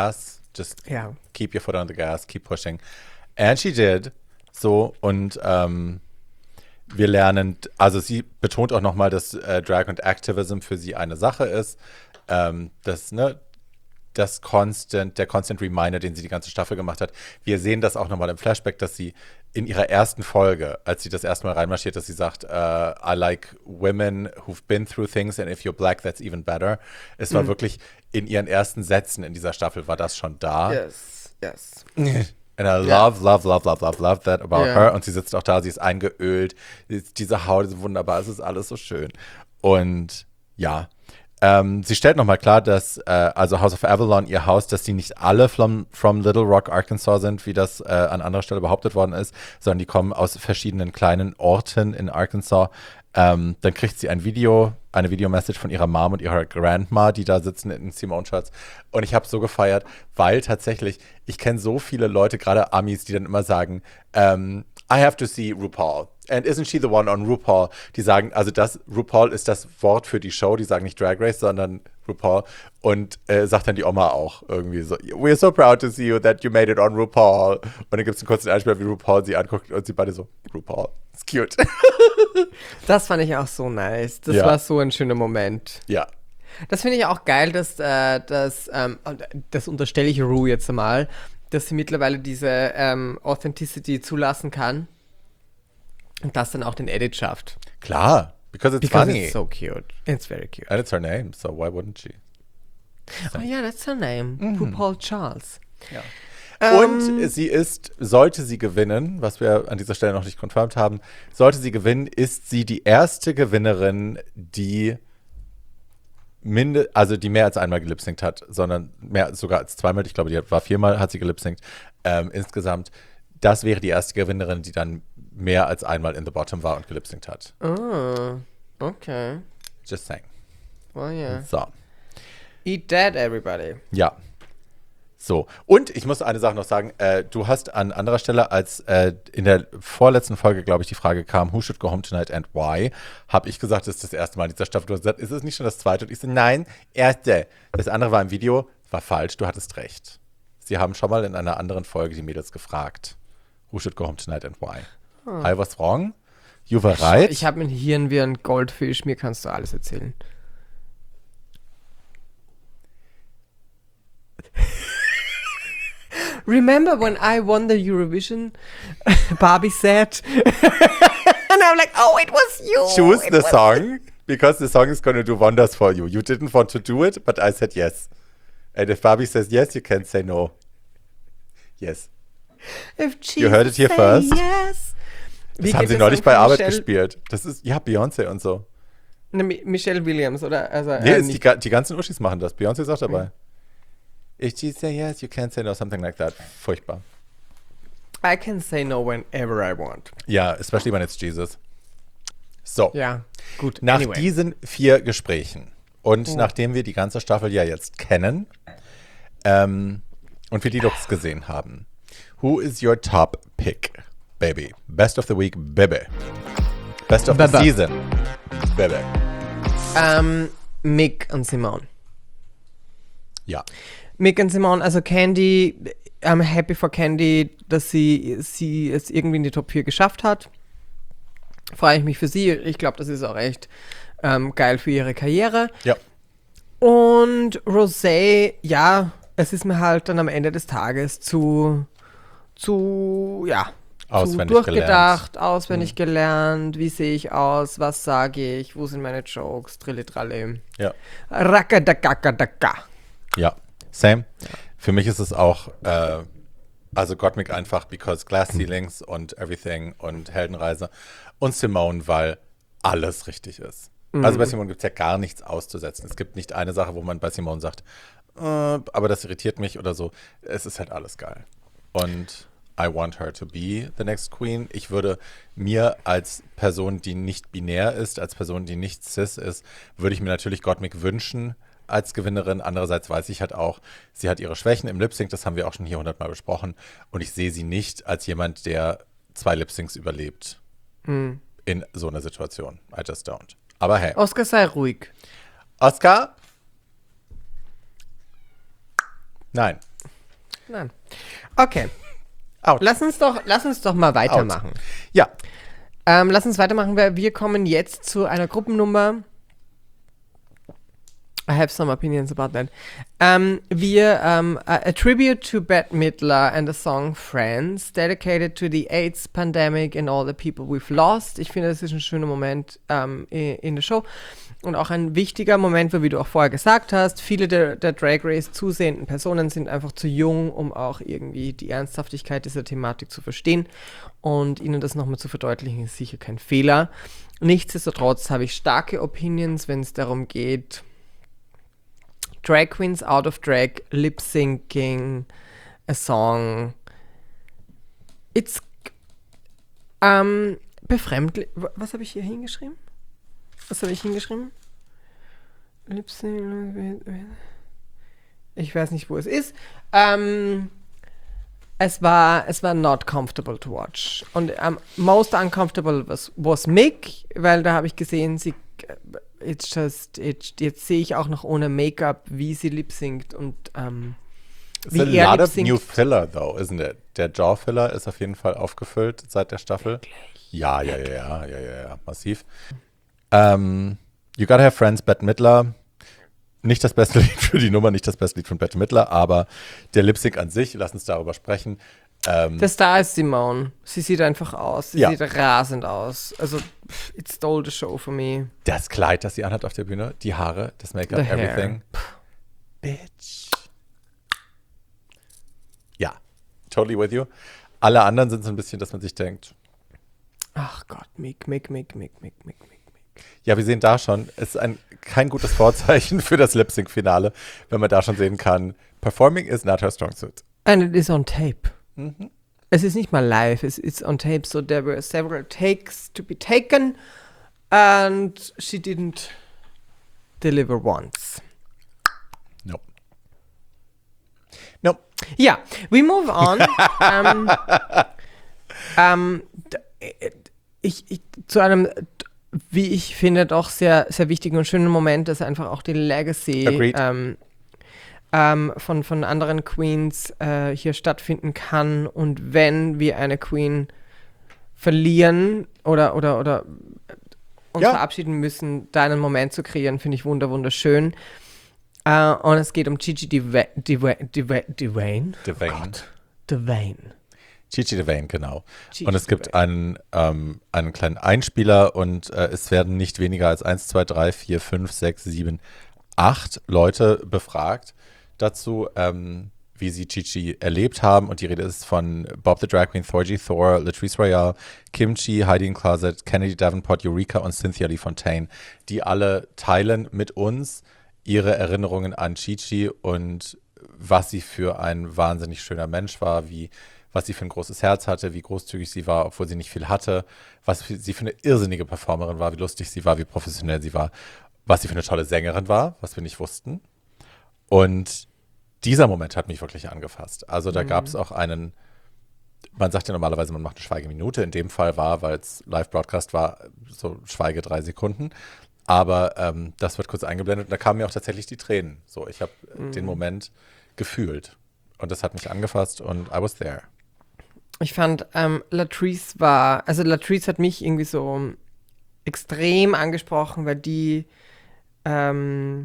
just Ja. keep your foot on the gas, keep pushing. And she did. So, und ähm, wir lernen, also sie betont auch nochmal, dass äh, Drag und Activism für sie eine Sache ist. Ähm, das, ne, das Constant, der Constant Reminder, den sie die ganze Staffel gemacht hat. Wir sehen das auch nochmal im Flashback, dass sie in ihrer ersten Folge, als sie das erste Mal reinmarschiert, dass sie sagt, uh, I like women who've been through things and if you're black, that's even better. Es war Mhm. wirklich in ihren ersten Sätzen in dieser Staffel war das schon da. Yes, yes. And I Ja. love, love, love, love, love, love that about Ja. her. Und sie sitzt auch da, sie ist eingeölt. Diese Haut ist wunderbar, es ist alles so schön. Und ja, ähm, sie stellt nochmal klar, dass, äh, also House of Avalon, ihr Haus, dass die nicht alle from, from Little Rock, Arkansas sind, wie das äh, an anderer Stelle behauptet worden ist, sondern die kommen aus verschiedenen kleinen Orten in Arkansas. Ähm, dann kriegt sie ein Video, eine Videomessage von ihrer Mom und ihrer Grandma, die da sitzen in Simone-Shirts. Und ich habe so gefeiert, weil tatsächlich, ich kenne so viele Leute, gerade Amis, die dann immer sagen, ähm, I have to see RuPaul. And isn't she the one on RuPaul? Die sagen, also das, RuPaul ist das Wort für die Show, die sagen nicht Drag Race, sondern RuPaul. Und äh, sagt dann die Oma auch irgendwie so, we're so proud to see you that you made it on RuPaul. Und dann gibt es einen kurzen Einspieler, wie RuPaul sie anguckt und sie beide so, RuPaul, it's cute. Das fand ich auch so nice. Das Ja. war so ein schöner Moment. Ja, Das finde ich auch geil, dass, äh, dass ähm, und das unterstelle ich Ru jetzt einmal, dass sie mittlerweile diese ähm, Authenticity zulassen kann und das dann auch den Edit schafft. klar, because it's Because funny. it's so cute. It's very cute. And it's her name, so why wouldn't she? Oh yeah, that's her name. RuPaul Charles. Ja. Ähm, Und sie ist, sollte sie gewinnen, was wir an dieser Stelle noch nicht confirmed haben, sollte sie gewinnen, ist sie die erste Gewinnerin, die minde, also die mehr als einmal gelipsingt hat, sondern mehr sogar als zweimal, ich glaube, die war viermal, hat sie gelipsingt, ähm, insgesamt. Das wäre die erste Gewinnerin, die dann mehr als einmal in the bottom war und gelipsingt hat. Oh, okay. Just saying. Well, yeah. So, Eat that, everybody. ja. So, und ich muss eine Sache noch sagen, äh, du hast an anderer Stelle, als äh, in der vorletzten Folge, glaube ich, die Frage kam, who should go home tonight and why, habe ich gesagt, das ist das erste Mal in dieser Staffel. Du hast gesagt, ist es nicht schon das zweite? Und ich so, nein, erste. Das andere war im Video, war falsch, du hattest recht. Sie haben schon mal in einer anderen Folge die Mädels gefragt, who should go home tonight and why. I was wrong, you were right. Ich habe ein Hirn wie ein Goldfisch, mir kannst du alles erzählen. Remember when I won the Eurovision? Barbie said. And I'm like, oh, it was you. Choose It the was- song, because the song is going to do wonders for you. You didn't want to do it, but I said yes. And if Barbie says yes, you can say no. Yes. If You heard it here Jesus first. say Yes. Das Wie haben geht sie der neulich Song bei von Arbeit Michelle, gespielt. Das ist, ja, Beyoncé und so. Ne, Mi- Michelle Williams, oder? Also, Nee, äh, ist die, nicht- ga- die ganzen Uschis machen das. Beyoncé ist auch dabei. If she say yes, you can't say no, something like that. Furchtbar. I can say no whenever I want. Ja, especially when it's Jesus. So, Ja, gut. nach anyway. diesen vier Gesprächen und Oh. nachdem wir die ganze Staffel ja jetzt kennen ähm, und wir die Looks gesehen haben, who is your top pick, baby? Best of the week, baby. Best of the Baba. season, baby. Ähm, Mick und Simone. Ja, Mick und Simone, also Candy, I'm happy for Candy, dass sie, sie es irgendwie in die Top vier geschafft hat. Freue ich mich für sie. Ich glaube, das ist auch echt ähm, geil für ihre Karriere. ja, Und Rosé, ja, es ist mir halt dann am Ende des Tages zu, zu, ja, zu Auswendig durchgedacht, auswendig gelernt, wie sehe ich aus, was sage ich, wo sind meine Jokes, Trille Tralle. ja. Rakadakakadaka. Ja, same. Für mich ist es auch, äh, also Gottmik einfach, because Glass Ceilings und Everything und Heldenreise und Simone, weil alles richtig ist. Also bei Simone gibt es ja gar nichts auszusetzen. Es gibt nicht eine Sache, wo man bei Simone sagt, äh, aber das irritiert mich oder so. Es ist halt alles geil. Und I want her to be the next queen. Ich würde mir als Person, die nicht binär ist, als Person, die nicht cis ist, würde ich mir natürlich Gottmik wünschen als Gewinnerin. Andererseits weiß ich halt auch, sie hat ihre Schwächen im Lip-Sync, das haben wir auch schon hier hundertmal besprochen. Und ich sehe sie nicht als jemand, der zwei Lip-Syncs überlebt Hm. in so einer Situation. I just don't. Aber hey, Oscar, sei ruhig. Oscar? Nein. Nein. Okay. Out. Lass uns doch, lass uns doch mal weitermachen. Out. Ja. Ähm, lass uns weitermachen, weil wir kommen jetzt zu einer Gruppennummer. I have some opinions about that. Um, wir, um, a, a tribute to Bette Midler and the song Friends, dedicated to the AIDS pandemic and all the people we've lost. Ich finde, das ist ein schöner Moment um, in, in der Show. Und auch ein wichtiger Moment, weil, wie du auch vorher gesagt hast, viele der, der Drag Race zusehenden Personen sind einfach zu jung, um auch irgendwie die Ernsthaftigkeit dieser Thematik zu verstehen. Und ihnen das nochmal zu verdeutlichen, ist sicher kein Fehler. Nichtsdestotrotz habe ich starke Opinions, wenn es darum geht, Drag Queens out of drag, lip-syncing, a song. It's ähm, befremdlich. Was habe ich hier hingeschrieben? Was habe ich hingeschrieben? Lip-sync. Ich weiß nicht, wo es ist. Ähm, es war, es war not comfortable to watch. Und um, most uncomfortable was, was Mick, weil da habe ich gesehen, sie It's just, it, jetzt sehe ich auch noch ohne Make-up, wie sie lip-synct und ähm, wie It's er a lot of lip-synct. new filler, though, isn't it? Der Jaw-Filler ist auf jeden Fall aufgefüllt seit der Staffel. Wirklich? Ja, ja, ja, ja, ja, ja, ja, massiv. Um, You Gotta Have Friends, Bette Midler. Nicht das beste Lied für die Nummer, nicht das beste Lied von Bette Midler, aber der Lip-Sync an sich, lass uns darüber sprechen. Ähm, Der Star ist Simone. Sie sieht einfach aus. Sie Ja. sieht rasend aus. Also, pff, it stole the show for me. Das Kleid, das sie anhat auf der Bühne, die Haare, das Make-up, The hair. everything. Bitch. Ja, totally with you. Alle anderen sind so ein bisschen, dass man sich denkt, Ach Gott, Mick, Mick, Mick, Mick, Mick, Mick, Mick, Mick. ja, wir sehen da schon, es ist ein, kein gutes Vorzeichen für das Lip-Sync-Finale, wenn man da schon sehen kann, performing is not her strong suit. And it is on tape. Mhm. Es ist nicht mal live, es ist on tape, so there were several takes to be taken and she didn't deliver once. Nope. Nope. Ja, we move on. ähm, ähm, d- ich, ich, zu einem, wie ich finde, doch sehr, sehr wichtigen und schönen Moment, dass einfach auch die Legacy Agreed. ähm, ähm, von, von anderen Queens äh, hier stattfinden kann. Und wenn wir eine Queen verlieren oder, oder, oder uns Ja. verabschieden müssen, da einen Moment zu kreieren, finde ich wunder wunderschön. Äh, und es geht um Gigi Deva- Deva- Deva- Devane. Devane. Oh Gott. Devane. Gigi Devane, genau. Gigi und es gibt Devane. einen, ähm, einen kleinen Einspieler und äh, es werden nicht weniger als eins, zwei, drei, vier, fünf, sechs, sieben, acht Leute befragt dazu, ähm, wie sie Gigi erlebt haben. Und die Rede ist von Bob the Drag Queen, Thorgy Thor, Latrice Royale, Kimchi, Heidi in Closet, Kennedy Davenport, Eureka und Cynthia Lee Fontaine, die alle teilen mit uns ihre Erinnerungen an Gigi und was sie für ein wahnsinnig schöner Mensch war, wie, was sie für ein großes Herz hatte, wie großzügig sie war, obwohl sie nicht viel hatte, was für, sie für eine irrsinnige Performerin war, wie lustig sie war, wie professionell sie war, was sie für eine tolle Sängerin war, was wir nicht wussten. Und dieser Moment hat mich wirklich angefasst. Also da Mhm. gab es auch einen, man sagt ja normalerweise, man macht eine Schweigeminute. In dem Fall war, weil es Live-Broadcast war, so Schweige drei Sekunden. Aber ähm, das wird kurz eingeblendet und da kamen mir auch tatsächlich die Tränen. So, ich habe Mhm. den Moment gefühlt. Und das hat mich angefasst und I was there. Ich fand, ähm, Latrice war, also Latrice hat mich irgendwie so extrem angesprochen, weil die, ähm,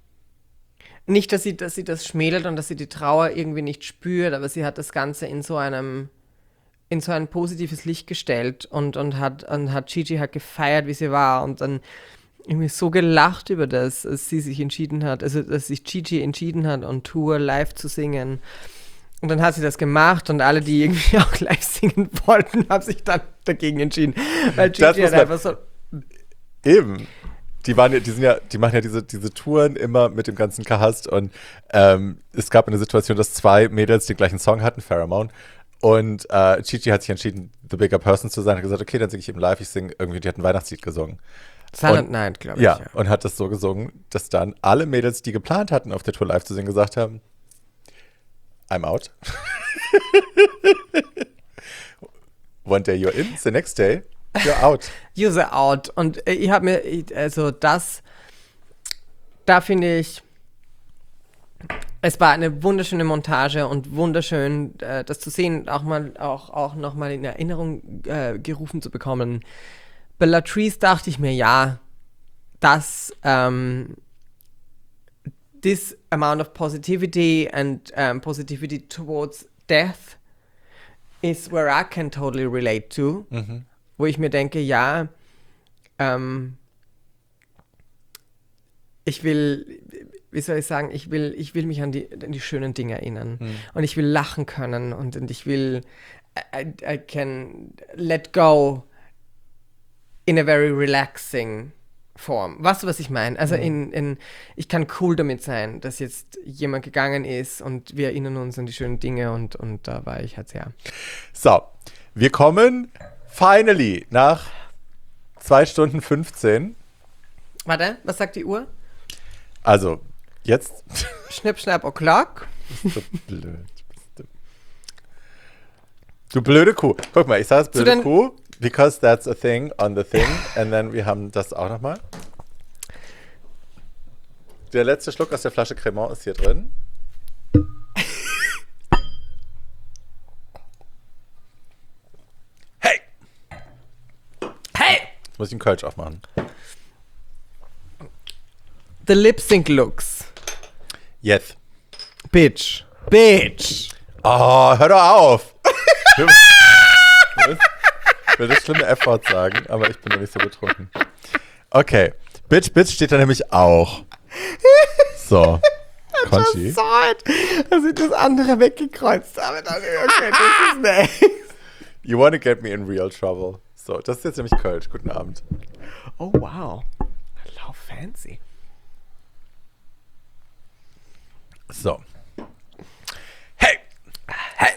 nicht, dass sie, dass sie das schmälert und dass sie die Trauer irgendwie nicht spürt, aber sie hat das Ganze in so einem, in so ein positives Licht gestellt und, und hat, und hat Gigi halt gefeiert, wie sie war und dann irgendwie so gelacht über das, als sie sich entschieden hat, also dass sich Gigi entschieden hat, on Tour live zu singen. Und dann hat sie das gemacht und alle, die irgendwie auch live singen wollten, haben sich dann dagegen entschieden. Weil Das Gigi muss hat man- einfach so. Eben. Die waren ja, die sind ja, die machen ja diese, diese Touren immer mit dem ganzen Cast und ähm, es gab eine Situation, dass zwei Mädels den gleichen Song hatten, Pheromone. Und äh, Gigi hat sich entschieden, the bigger person zu sein, hat gesagt, okay, dann singe ich eben live, ich singe irgendwie, die hat ein Weihnachtslied gesungen. Silent Und- Night, glaube ich. Ja, und hat das so gesungen, dass dann alle Mädels, die geplant hatten, auf der Tour live zu singen, gesagt haben, I'm out. One day you're in, the next day you're out. User out. Und äh, ich habe mir, ich- also das, da finde ich, Es war eine wunderschöne Montage und wunderschön, äh, das zu sehen, auch mal auch, auch nochmal in Erinnerung äh, gerufen zu bekommen. Bei Latrice dachte ich mir, ja, dass ähm, this amount of positivity and um, positivity towards death is where I can totally relate to. Mhm. Wo ich mir denke, ja, ähm, ich will, wie soll ich sagen, ich will, ich will mich an die, an die schönen Dinge erinnern. Mhm. Und ich will lachen können und, und ich will, I, I can let go in a very relaxing form. Weißt du, was ich meine? Also Mhm. in, in, ich kann cool damit sein, dass jetzt jemand gegangen ist und wir erinnern uns an die schönen Dinge und, und da war ich halt sehr. So, wir kommen finally nach zwei Stunden fünfzehn. Warte, was sagt die Uhr? Also, jetzt. Schnipp, schnapp, o'clock. Bist du blöd. Bist du. du blöde Kuh. Guck mal, ich sage es blöde den- Kuh, because that's a thing on the thing. And then wir haben das auch nochmal. Der letzte Schluck aus der Flasche Cremant ist hier drin. Hey! Hey! Jetzt muss ich einen Kölsch aufmachen. The lip sync looks. Yes. Bitch. Bitch. Oh, hör doch auf! Du- Ich will das schlimme F-Wort sagen, aber ich bin noch nicht so betrunken. Okay. Bitch, Bitch steht da nämlich auch. So. Conchi. Just saw it. Dass ich das andere weggekreuzt habe. Dann, okay, das ist nice. You wanna get me in real trouble. So, das ist jetzt nämlich Kölsch. Guten Abend. Oh, wow. How fancy. So. Hey! Hey!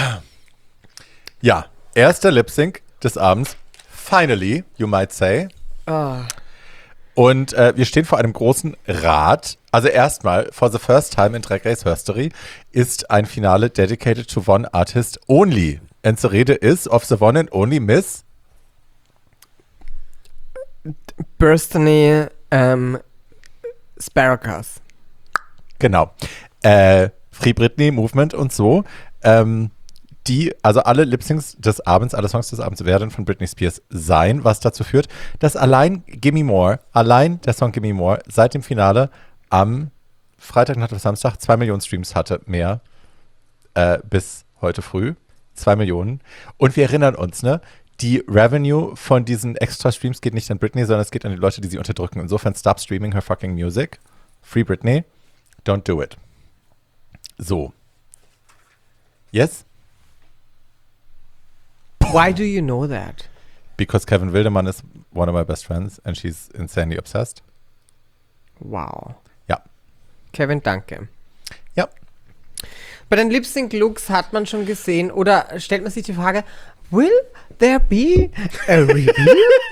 Ja, erster Lip-Sync des Abends. Finally, you might say. Oh. Und äh, wir stehen vor einem großen Rad. Also erstmal, for the first time in Drag Race History, ist ein Finale dedicated to one artist only. And the Rede is of the one and only Miss Burstony ähm, Sparrowcast. Genau. Äh, Free Britney Movement und so. Ähm, die, also alle Lip-Syncs des Abends, alle Songs des Abends werden von Britney Spears sein, was dazu führt, dass allein Gimme More, allein der Song Gimme More seit dem Finale am Freitag, Nacht auf Samstag zwei Millionen Streams hatte, mehr äh, bis heute früh. Zwei Millionen. Und wir erinnern uns, ne? Die Revenue von diesen extra Streams geht nicht an Britney, sondern es geht an die Leute, die sie unterdrücken. Insofern stop streaming her fucking music. Free Britney. Don't do it. So. Yes? Why do you know that? Because Kevin Wildemann is one of my best friends and she's insanely obsessed. Wow. Ja. Kevin, danke. Ja. Bei den Lip-Sync-Looks hat man schon gesehen, oder stellt man sich die Frage, will there be a reveal?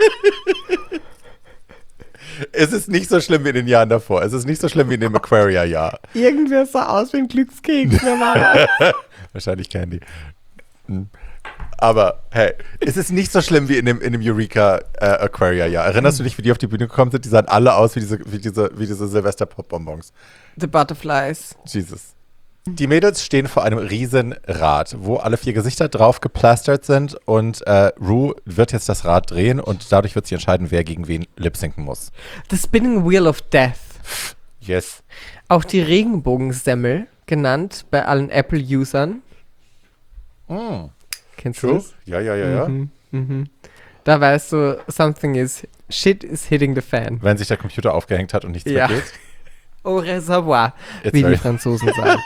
Es ist nicht so schlimm wie in den Jahren davor. Es ist nicht so schlimm wie in dem Aquaria-Jahr. Irgendwer sah aus wie ein Glückskeks. Wer war das? Wahrscheinlich Candy. Hm. Aber hey, es ist nicht so schlimm wie in dem, in dem Eureka äh, Aquaria-Jahr. Erinnerst du dich, wie die auf die Bühne gekommen sind? Die sahen alle aus wie diese, wie diese, wie diese Silvester-Pop-Bonbons. The Butterflies. Jesus. Die Mädels stehen vor einem riesen Rad, wo alle vier Gesichter drauf geplastert sind und äh, Rue wird jetzt das Rad drehen und dadurch wird sie entscheiden, wer gegen wen lip-syncen muss. The Spinning Wheel of Death. Yes. Auch die Regenbogensemmel, genannt bei allen Apple-Usern. Mm. Kennst du True? das? Ja, ja, ja, ja. Mhm, mhm. Da weißt du, something is, shit is hitting the fan. Wenn sich der Computer aufgehängt hat und nichts Ja. mehr geht. Au reservoir, It's wie die very- Franzosen sagen.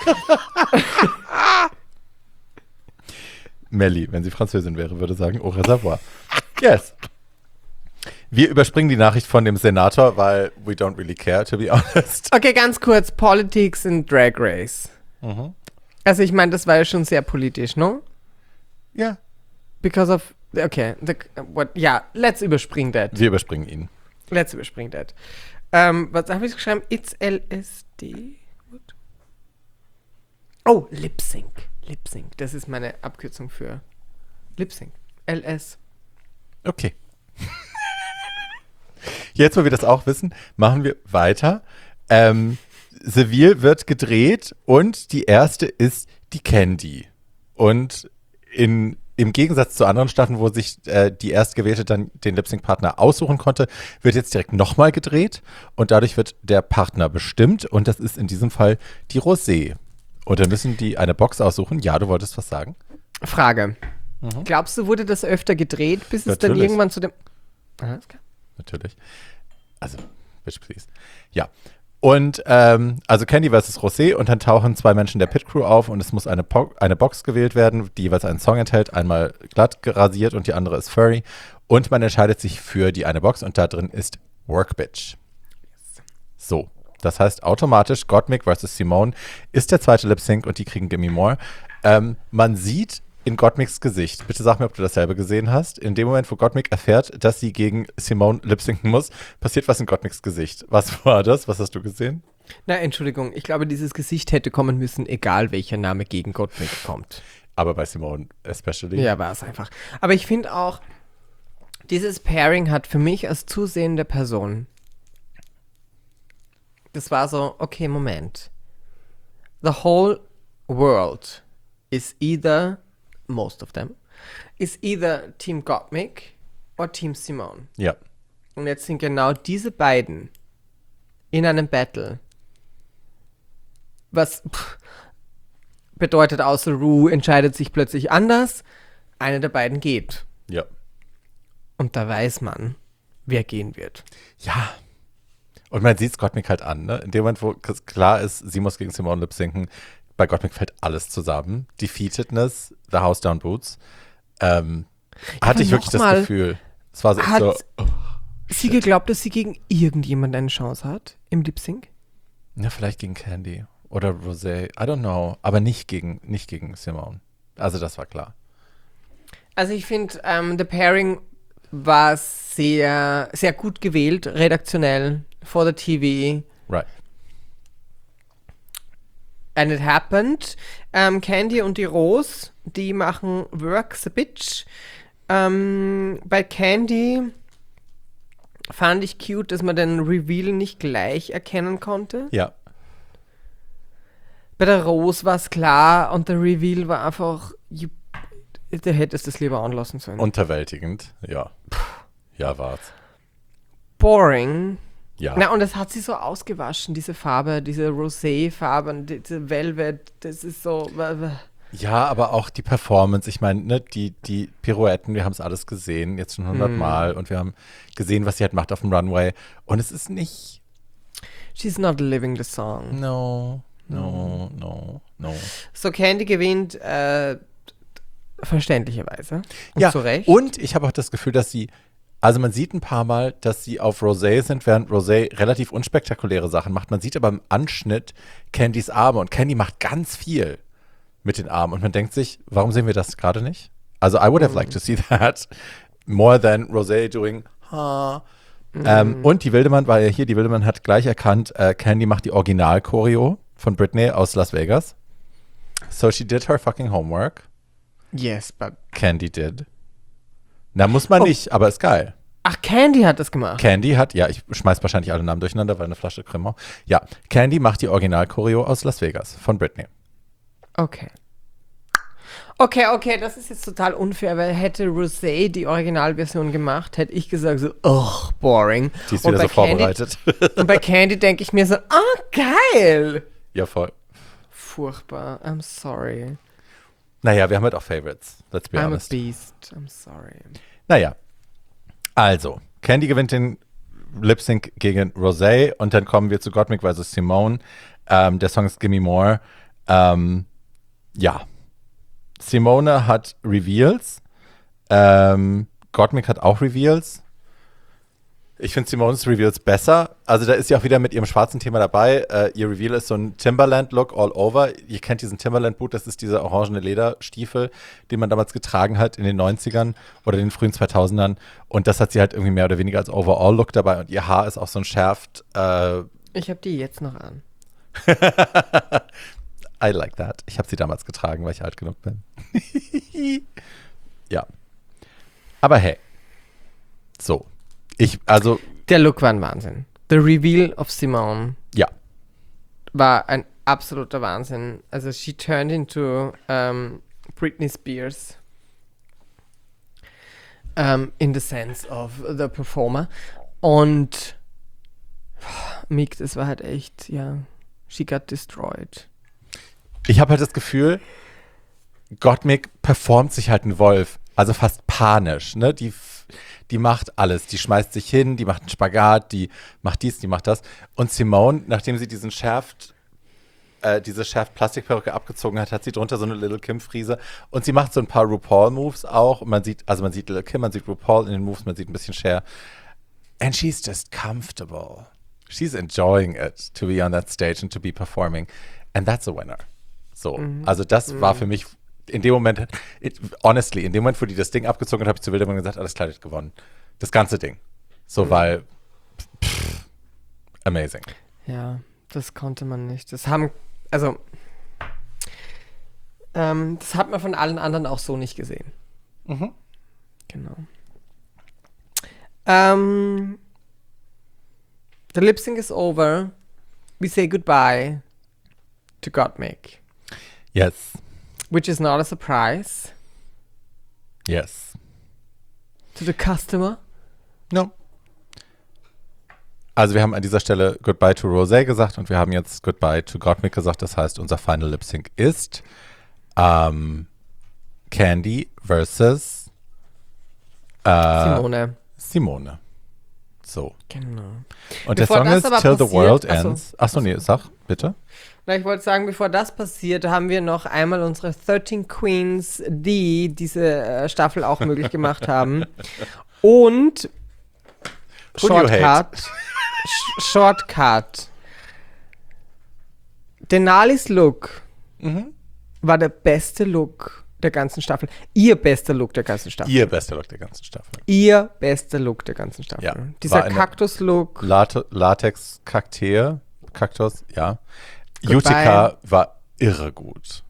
Melly, wenn sie Französin wäre, würde sagen, au reservoir. Yes. Wir überspringen die Nachricht von dem Senator, weil we don't really care, to be honest. Okay, ganz kurz, Politics in Drag Race. Mhm. Also ich meine, das war ja schon sehr politisch, no? Ja. Because of, okay, the, what, ja, let's überspringen that. Wir überspringen ihn. Let's überspringen that. Ähm, was habe ich geschrieben? It's L S D? What? Oh, Lip Sync. Lip Sync, das ist meine Abkürzung für Lip Sync. L S. Okay. Jetzt, wo wir das auch wissen, machen wir weiter. Ähm, Seville wird gedreht und die erste ist die Candy. Und in, im Gegensatz zu anderen Staffeln, wo sich äh, die Erstgewählte dann den Lip-Sync-Partner aussuchen konnte, wird jetzt direkt nochmal gedreht und dadurch wird der Partner bestimmt und das ist in diesem Fall die Rosé. Und dann müssen die eine Box aussuchen. Ja, du wolltest was sagen? Frage. Mhm. Glaubst du, wurde das öfter gedreht, bis es Natürlich. dann irgendwann zu dem... Alles klar. Natürlich. Also, bitch please. Ja. Und ähm, also Candy versus Rosé und dann tauchen zwei Menschen der Pit Crew auf und es muss eine, po- eine Box gewählt werden, die jeweils einen Song enthält, einmal glatt gerasiert und die andere ist furry. Und man entscheidet sich für die eine Box und da drin ist Work Bitch. So, das heißt automatisch Gottmik versus Simone ist der zweite Lip Sync und die kriegen Gimme More. Ähm, man sieht in Gottmiks Gesicht, bitte sag mir, ob du dasselbe gesehen hast, in dem Moment, wo Gottmik erfährt, dass sie gegen Simone lip-syncen muss, passiert was in Gottmiks Gesicht. Was war das? Was hast du gesehen? Na, Entschuldigung, ich glaube, dieses Gesicht hätte kommen müssen, egal welcher Name gegen Gottmik kommt. Aber bei Simone especially. Ja, war es einfach. Aber ich finde auch, dieses Pairing hat für mich als zusehende Person, das war so, okay, Moment. The whole world is either, most of them, is either Team Gottmik or Team Simone. Ja. Und jetzt sind genau diese beiden in einem Battle. Was pff, bedeutet, außer Rue entscheidet sich plötzlich anders, eine der beiden geht. Ja. Und da weiß man, wer gehen wird. Ja. Und man sieht es Gottmik halt an, ne? In dem Moment, wo klar ist, sie muss gegen Simone lip-syncen, bei Gottmik fällt alles zusammen. Defeatedness, The House Down Boots. Ähm, hatte ich wirklich das mal, Gefühl. Es war so, hat so oh, sie geglaubt, dass sie gegen irgendjemand eine Chance hat im Lip-Sync? ja, vielleicht gegen Candy oder Rosé. I don't know. Aber nicht gegen, nicht gegen Simone. Also das war klar. Also ich finde, ähm, The Pairing war sehr, sehr gut gewählt, redaktionell, for the T V. Right. And it happened. Ähm, Candy und die Rose, die machen Work the Bitch. Ähm, bei Candy fand ich cute, dass man den Reveal nicht gleich erkennen konnte. Ja. Bei der Rose war es klar und der Reveal war einfach, you, du hättest es lieber anlassen sollen. Unterwältigend, ja. Ja, war's. Boring. Ja. Na, und das hat sie so ausgewaschen, diese Farbe, diese Rosé-Farben, diese Velvet, das ist so. Ja, aber auch die Performance, ich meine, ne, die, die Pirouetten, wir haben es alles gesehen, jetzt schon hundertmal, mm. und wir haben gesehen, was sie halt macht auf dem Runway. Und es ist nicht. She's not living the song. No, no, no, no. So, Candy gewinnt äh, verständlicherweise. Und ja, zu Recht. Und ich habe auch das Gefühl, dass sie. Also man sieht ein paar Mal, dass sie auf Rosé sind, während Rosé relativ unspektakuläre Sachen macht. Man sieht aber im Anschnitt Candys Arme und Candy macht ganz viel mit den Armen. Und man denkt sich, warum sehen wir das gerade nicht? Also I would have liked to see that more than Rosé doing ha. Mm. Ähm, und die Wildemann war ja hier, die Wildemann hat gleich erkannt, äh, Candy macht die Original-Choreo von Britney aus Las Vegas. So she did her fucking homework. Yes, but Candy did. Na, muss man oh. nicht, aber ist geil. Ach, Candy hat das gemacht. Candy hat, ja, ich schmeiß wahrscheinlich alle Namen durcheinander, weil eine Flasche Cremant. Ja, Candy macht die Original-Choreo aus Las Vegas von Britney. Okay. Okay, okay, das ist jetzt total unfair, weil hätte Rosé die Originalversion gemacht, hätte ich gesagt so, ugh, boring. Die ist wieder so Candy, vorbereitet. Und bei Candy denke ich mir so, ah, geil. Ja, voll. Furchtbar, I'm sorry. Naja, wir haben halt auch Favorites, let's be I'm honest. I'm a beast, I'm sorry. Naja, also, Candy gewinnt den Lip-Sync gegen Rosé und dann kommen wir zu Gottmik versus Simone. Ähm, der Song ist Gimme More. Ähm, ja. Simone hat Reveals. Ähm, Gottmik hat auch Reveals. Ich finde Simones Reveals besser. Also da ist sie auch wieder mit ihrem schwarzen Thema dabei. Äh, ihr Reveal ist so ein Timberland-Look all over. Ihr kennt diesen Timberland-Boot, das ist dieser orangene Lederstiefel, den man damals getragen hat in den neunzigern oder den frühen zweitausendern. Und das hat sie halt irgendwie mehr oder weniger als Overall-Look dabei. Und ihr Haar ist auch so ein schärft. Äh ich habe die jetzt noch an. I like that. Ich habe sie damals getragen, weil ich alt genug bin. Ja. Aber hey. So. Ich, also. Der Look war ein Wahnsinn. The Reveal of Simone. Ja. war ein absoluter Wahnsinn. Also she turned into um, Britney Spears. Um, in the sense of the performer. Und Mick, das war halt echt, ja, she got destroyed. Ich habe halt das Gefühl, Gottmik performt sich halt ein Wolf, also fast panisch, ne? Die, die macht alles, die schmeißt sich hin, die macht einen Spagat, die macht dies, die macht das. Und Simone, nachdem sie diesen schärft, äh, diese schärft Plastikperücke abgezogen hat, hat sie drunter so eine Little Kim-Friese und sie macht so ein paar RuPaul-Moves auch. Und man sieht, also man sieht Little Kim, man sieht RuPaul in den Moves, man sieht ein bisschen Cher. And she's just comfortable. She's enjoying it to be on that stage and to be performing. And that's a winner. So, mhm. also das mhm. war für mich in dem Moment, it, honestly, in dem Moment, wo die das Ding abgezogen hat, habe ich zu Wildermann gesagt, alles klar, die hat gewonnen. Das ganze Ding. So, mhm. weil, pff, amazing. Ja, das konnte man nicht. Das haben, also, ähm, das hat man von allen anderen auch so nicht gesehen. Mhm. Genau. Um, the lip sync is over. We say goodbye to Gottmik. Yes. Which is not a surprise. Yes. To the customer. No. Also wir haben an dieser Stelle Goodbye to Rosé gesagt und wir haben jetzt Goodbye to Gottmik gesagt. Das heißt, unser Final Lip Sync ist ähm, Candy versus äh, Simone. Simone. So. Genau. Und bevor der Song ist Till the World achso, Ends. Achso, nee, sag, bitte. Na, ich wollte sagen, bevor das passiert, haben wir noch einmal unsere dreizehn Queens, die diese äh, Staffel auch möglich gemacht haben. Und Shortcut. Sh- Shortcut. Denalis Look Mhm. war der beste Look der ganzen Staffel. Ihr bester Look der ganzen Staffel. Ihr bester Look der ganzen Staffel. Ihr bester Look der ganzen Staffel. Ja, dieser Kaktus-Look. Late- Latex-Kakteen. Kaktus, ja. Utica war irre gut.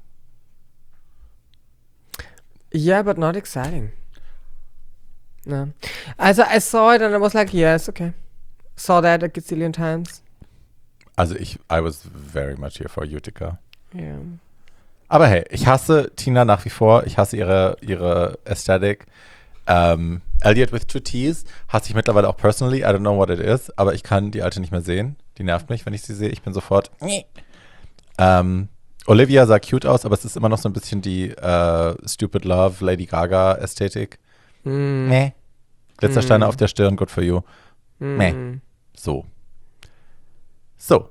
Yeah, but not exciting. No. Also, I saw it and I was like, yes, okay. Saw that a gazillion times. Also ich, I was very much here for Utica. Yeah. Aber hey, ich hasse Tina nach wie vor. Ich hasse ihre, ihre Aesthetic. Ähm, Elliot with two T's hasse ich mittlerweile auch personally. I don't know what it is. Aber ich kann die alte nicht mehr sehen. Die nervt mich, wenn ich sie sehe. Ich bin sofort. ähm, Olivia sah cute aus, aber es ist immer noch so ein bisschen die äh, Stupid Love, Lady Gaga Ästhetik. Mm. Meh. Glitzersteine Mm. auf der Stirn, good for you. Mm. Meh. So. So.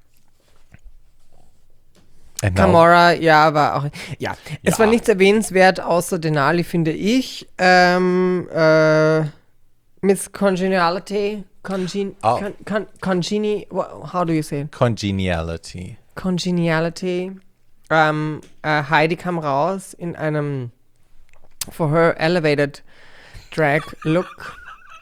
And now- Camorra, ja, war auch. Ja, es Ja. war nichts erwähnenswert, außer Denali, finde ich. Ähm, äh, Miss Congeniality. Congen Oh. con con Congeni. wha- How do you say it? Congeniality. Congeniality. Ähm, äh, Heidi kam raus in einem for her elevated drag look.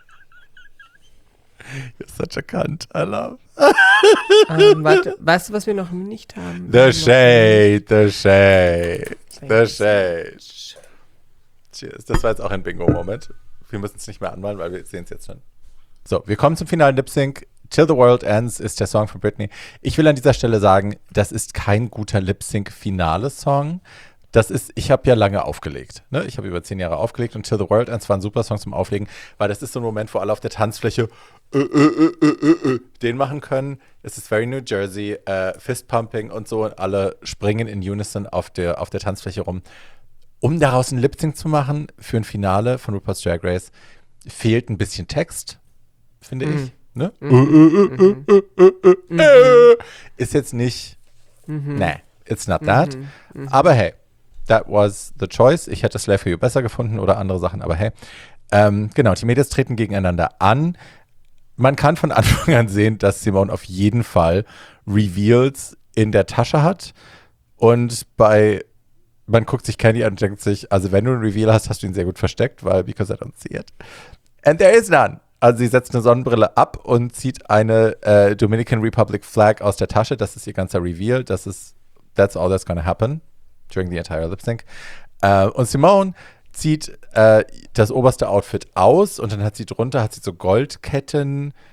You're such a cunt. I love. ähm, warte, weißt du, was wir noch nicht haben? The Wir haben shade, the shade, the Thanks. shade. Cheers. Das war jetzt auch ein Bingo-Moment. Wir müssen es nicht mehr anmalen, weil wir sehen es jetzt schon. So, wir kommen zum finalen Lip-Sync. Till the World Ends ist der Song von Britney. Ich will an dieser Stelle sagen, das ist kein guter Lip-Sync-Finale-Song. Das ist, ich habe ja lange aufgelegt. Ne? Ich habe über zehn Jahre aufgelegt und Till the World Ends war ein super Song zum Auflegen, weil das ist so ein Moment, wo alle auf der Tanzfläche äh, äh, äh, äh, äh, den machen können. Es ist very New Jersey, äh, Fistpumping und so und alle springen in Unison auf der, auf der Tanzfläche rum. Um daraus ein Lip-Sync zu machen für ein Finale von RuPaul's Drag Race, fehlt ein bisschen Text, finde Mhm. ich. Ne? Mhm. Äh, äh, äh, äh, äh. Ist jetzt nicht, Mhm. nee, it's not that. Mhm. Mhm. Aber hey, that was the choice. Ich hätte Slave for You besser gefunden oder andere Sachen, aber hey. Ähm, genau, die Mädels treten gegeneinander an. Man kann von Anfang an sehen, dass Simone auf jeden Fall Reveals in der Tasche hat. Und bei, man guckt sich Candy an und denkt sich, also wenn du einen Reveal hast, hast du ihn sehr gut versteckt, weil because I don't see it. And there is none. Also sie setzt eine Sonnenbrille ab und zieht eine äh, Dominican Republic Flag aus der Tasche. Das ist ihr ganzer Reveal. Das ist, that's all that's gonna happen during the entire lip sync. Äh, und Simone zieht äh, das oberste Outfit aus und dann hat sie drunter, hat sie so Goldketten,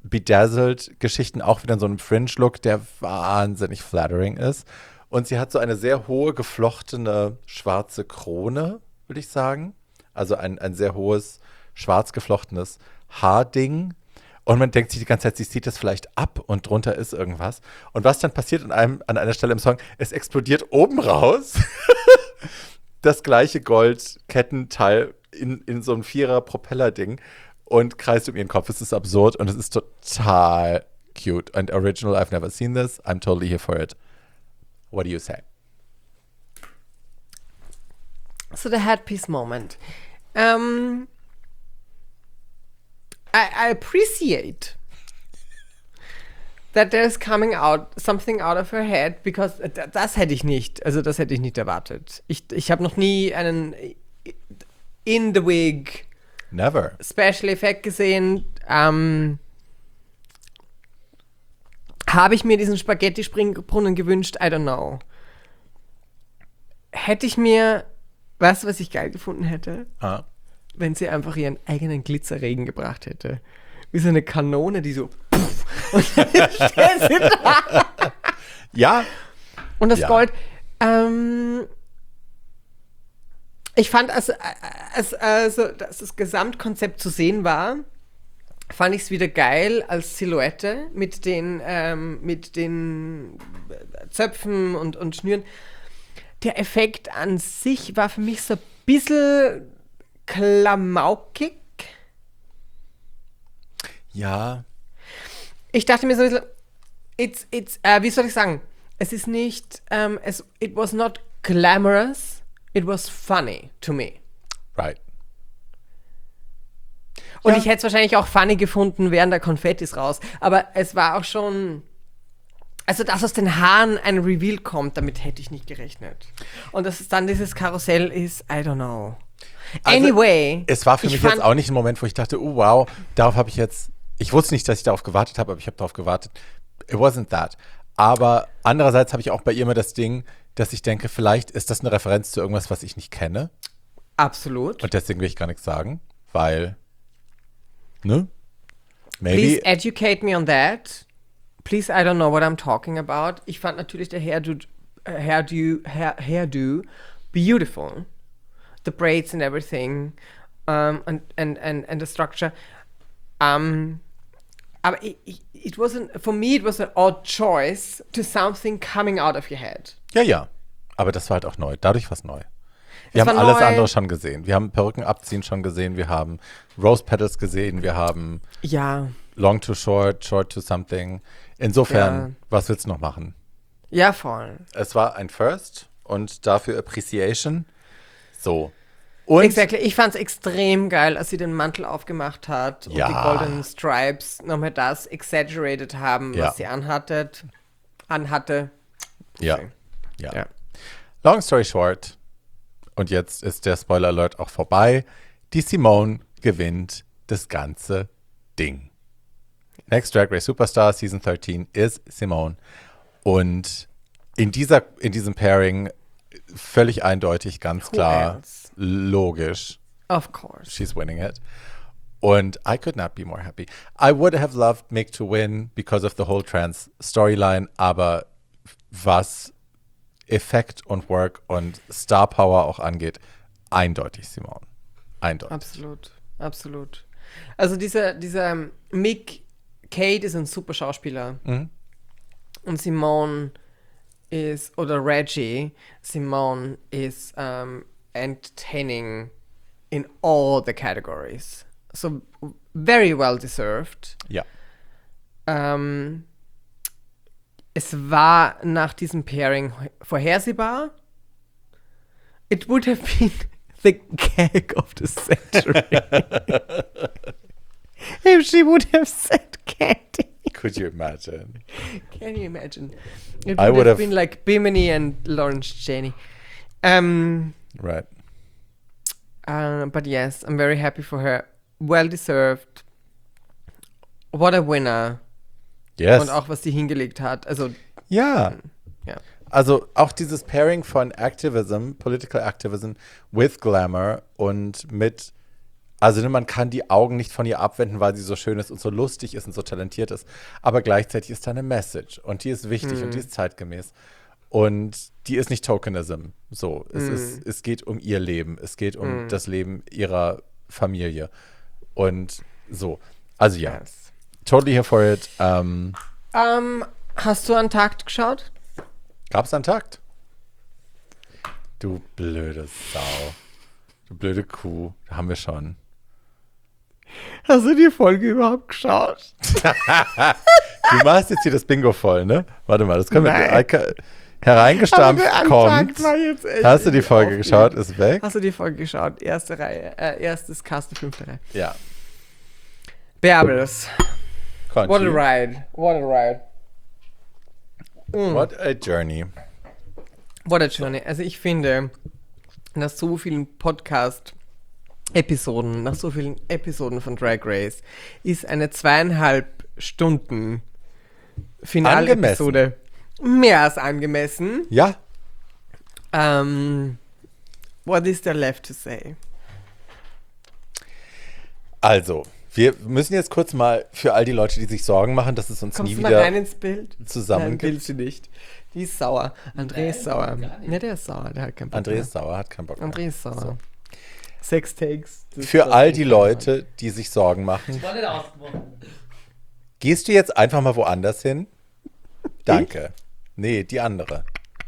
Bedazzled-Geschichten auch wieder in so einem Fringe-Look, der wahnsinnig flattering ist. Und sie hat so eine sehr hohe, geflochtene schwarze Krone, würde ich sagen. Also ein, ein sehr hohes, schwarz geflochtenes Haarding. Und man denkt sich die ganze Zeit, sie zieht das vielleicht ab und drunter ist irgendwas. Und was dann passiert an, einem, an einer Stelle im Song, es explodiert oben raus das gleiche Goldkettenteil in, in so ein Vierer-Propeller-Ding und kreist um ihren Kopf. Es ist absurd und es ist total cute. And original, I've never seen this. I'm totally here for it. What do you say? So the headpiece moment. Um, I, I appreciate that there's coming out something out of her head, because th- das hätte ich nicht, also das hätte ich nicht erwartet. Ich, ich habe noch nie einen in the wig Never. Special Effekt gesehen. Ähm, habe ich mir diesen Spaghetti-Springbrunnen gewünscht? I don't know. Hätte ich mir, weißt du, was ich geil gefunden hätte? Ah. Wenn sie einfach ihren eigenen Glitzerregen gebracht hätte. Wie so eine Kanone, die so pff, und dann steht sie da. Ja. Und das Ja. Gold. Ähm, ich fand, als, als, also, dass das Gesamtkonzept zu sehen war, fand ich es wieder geil als Silhouette mit den, ähm, mit den Zöpfen und, und Schnüren. Der Effekt an sich war für mich so ein bisschen klamaukig. Ja. Ich dachte mir so ein bisschen, it's, it's, äh, wie soll ich sagen, es ist nicht, ähm, es, it was not glamorous, it was funny to me. Right. Und Ja. ich hätte es wahrscheinlich auch funny gefunden, wären da Konfettis raus. Aber es war auch schon, also dass aus den Haaren ein Reveal kommt, damit hätte ich nicht gerechnet. Und dass es dann dieses Karussell ist, I don't know. Also, Anyway. Es war für ich mich fand- jetzt auch nicht ein Moment, wo ich dachte, oh wow, darauf habe ich jetzt, ich wusste nicht, dass ich darauf gewartet habe, aber ich habe darauf gewartet. It wasn't that. Aber andererseits habe ich auch bei ihr immer das Ding, dass ich denke, vielleicht ist das eine Referenz zu irgendwas, was ich nicht kenne. Absolut. Und deswegen will ich gar nichts sagen, weil, ne? Maybe. Please educate me on that. Please, I don't know what I'm talking about. Ich fand natürlich der Hairdo, äh, Hairdo, Hair, Hairdo beautiful. The braids and everything. Um, and, and, and, and the structure. Um, aber it, it, it wasn't, for me, it was an odd choice to something coming out of your head. Ja, ja. Aber das war halt auch neu. Dadurch war es neu. Wir Es haben war alles neu. andere schon gesehen. Wir haben Perücken abziehen schon gesehen. Wir haben Rose Petals gesehen. Wir haben Ja. Long to Short, Short to Something. Insofern, Ja. was willst du noch machen? Ja, voll. Es war ein First und dafür Appreciation. So. Und Exactly. Ich fand es extrem geil, als sie den Mantel aufgemacht hat und Ja. die goldenen Stripes nochmal das exaggerated haben, Ja. was sie anhatte. anhatte. ja, Okay. ja. Ja. Long story short, und jetzt ist der Spoiler Alert auch vorbei, die Simone gewinnt das ganze Ding. Next Drag Race Superstar Season dreizehn ist Simone. Und in, dieser, in diesem Pairing völlig eindeutig, ganz Who klar, else? logisch, Of course. she's winning it. Und I could not be more happy. I would have loved Mick to win because of the whole trans Storyline, aber was Effekt und Work und Star Power auch angeht, eindeutig Simone. Eindeutig. Absolut. Absolut. Also dieser, dieser Mick Kate ist ein super Schauspieler. Mhm. Und Simone ist, oder Reggie, Simone ist um, entertaining in all the categories. So very well deserved. Ja. Ähm, es war nach diesem Pairing vorhersehbar. It would have been the gag of the century. If she would have said candy. Could you imagine? Can you imagine? It I would, would have, have- been like Bimini and Lawrence Cheney. Um, Right. uh, but yes, I'm very happy for her. Well deserved. What a winner. Yes. Und auch, was sie hingelegt hat. Also, ja. ja. Also auch dieses Pairing von Activism, Political Activism with Glamour und mit Also ne, man kann die Augen nicht von ihr abwenden, weil sie so schön ist und so lustig ist und so talentiert ist. Aber gleichzeitig ist da eine Message und die ist wichtig Mhm. und die ist zeitgemäß. Und die ist nicht Tokenism. So, es, Mhm. ist, es geht um ihr Leben. Es geht um Mhm. das Leben ihrer Familie. Und so. Also ja, Yes. totally here for it. Ähm, Ähm, hast du an Takt geschaut? Gab's einen Takt? Du blöde Sau. Du blöde Kuh. Da haben wir schon. Hast du die Folge überhaupt geschaut? Du machst jetzt hier das Bingo voll, ne? Warte mal, das können wir Nein. Eike, hereingestampft Aber der kommt. Antakt war jetzt echt Hast du die irgendwie Folge aufregend. geschaut? Ist weg? Hast du die Folge geschaut? Erste Reihe, äh, erstes Kaste, fünfte Reihe. Ja. Bärbels. What a Conti. ride. What a ride. Mm. What a journey. What a journey. Also ich finde, nach so vielen Podcast-Episoden, nach so vielen Episoden von Drag Race, ist eine zweieinhalb Stunden Finalepisode mehr als angemessen. Ja. Um, what is there left to say? Also, wir müssen jetzt kurz mal für all die Leute, die sich Sorgen machen, dass es uns Kommst nie du mal wieder rein ins Bild? zusammen Nein, gibt. willst du nicht. Die ist sauer. André ist sauer. gar nicht. Ja, der ist sauer. Der hat keinen Bock André mehr. ist sauer, hat keinen Bock mehr. André ist sauer. So. Sex Takes. das- Für das all ist die nicht Leute, die sich Sorgen machen, Ich war nicht ausgebrochen. gehst du jetzt einfach mal woanders hin? Danke. Nee, die andere.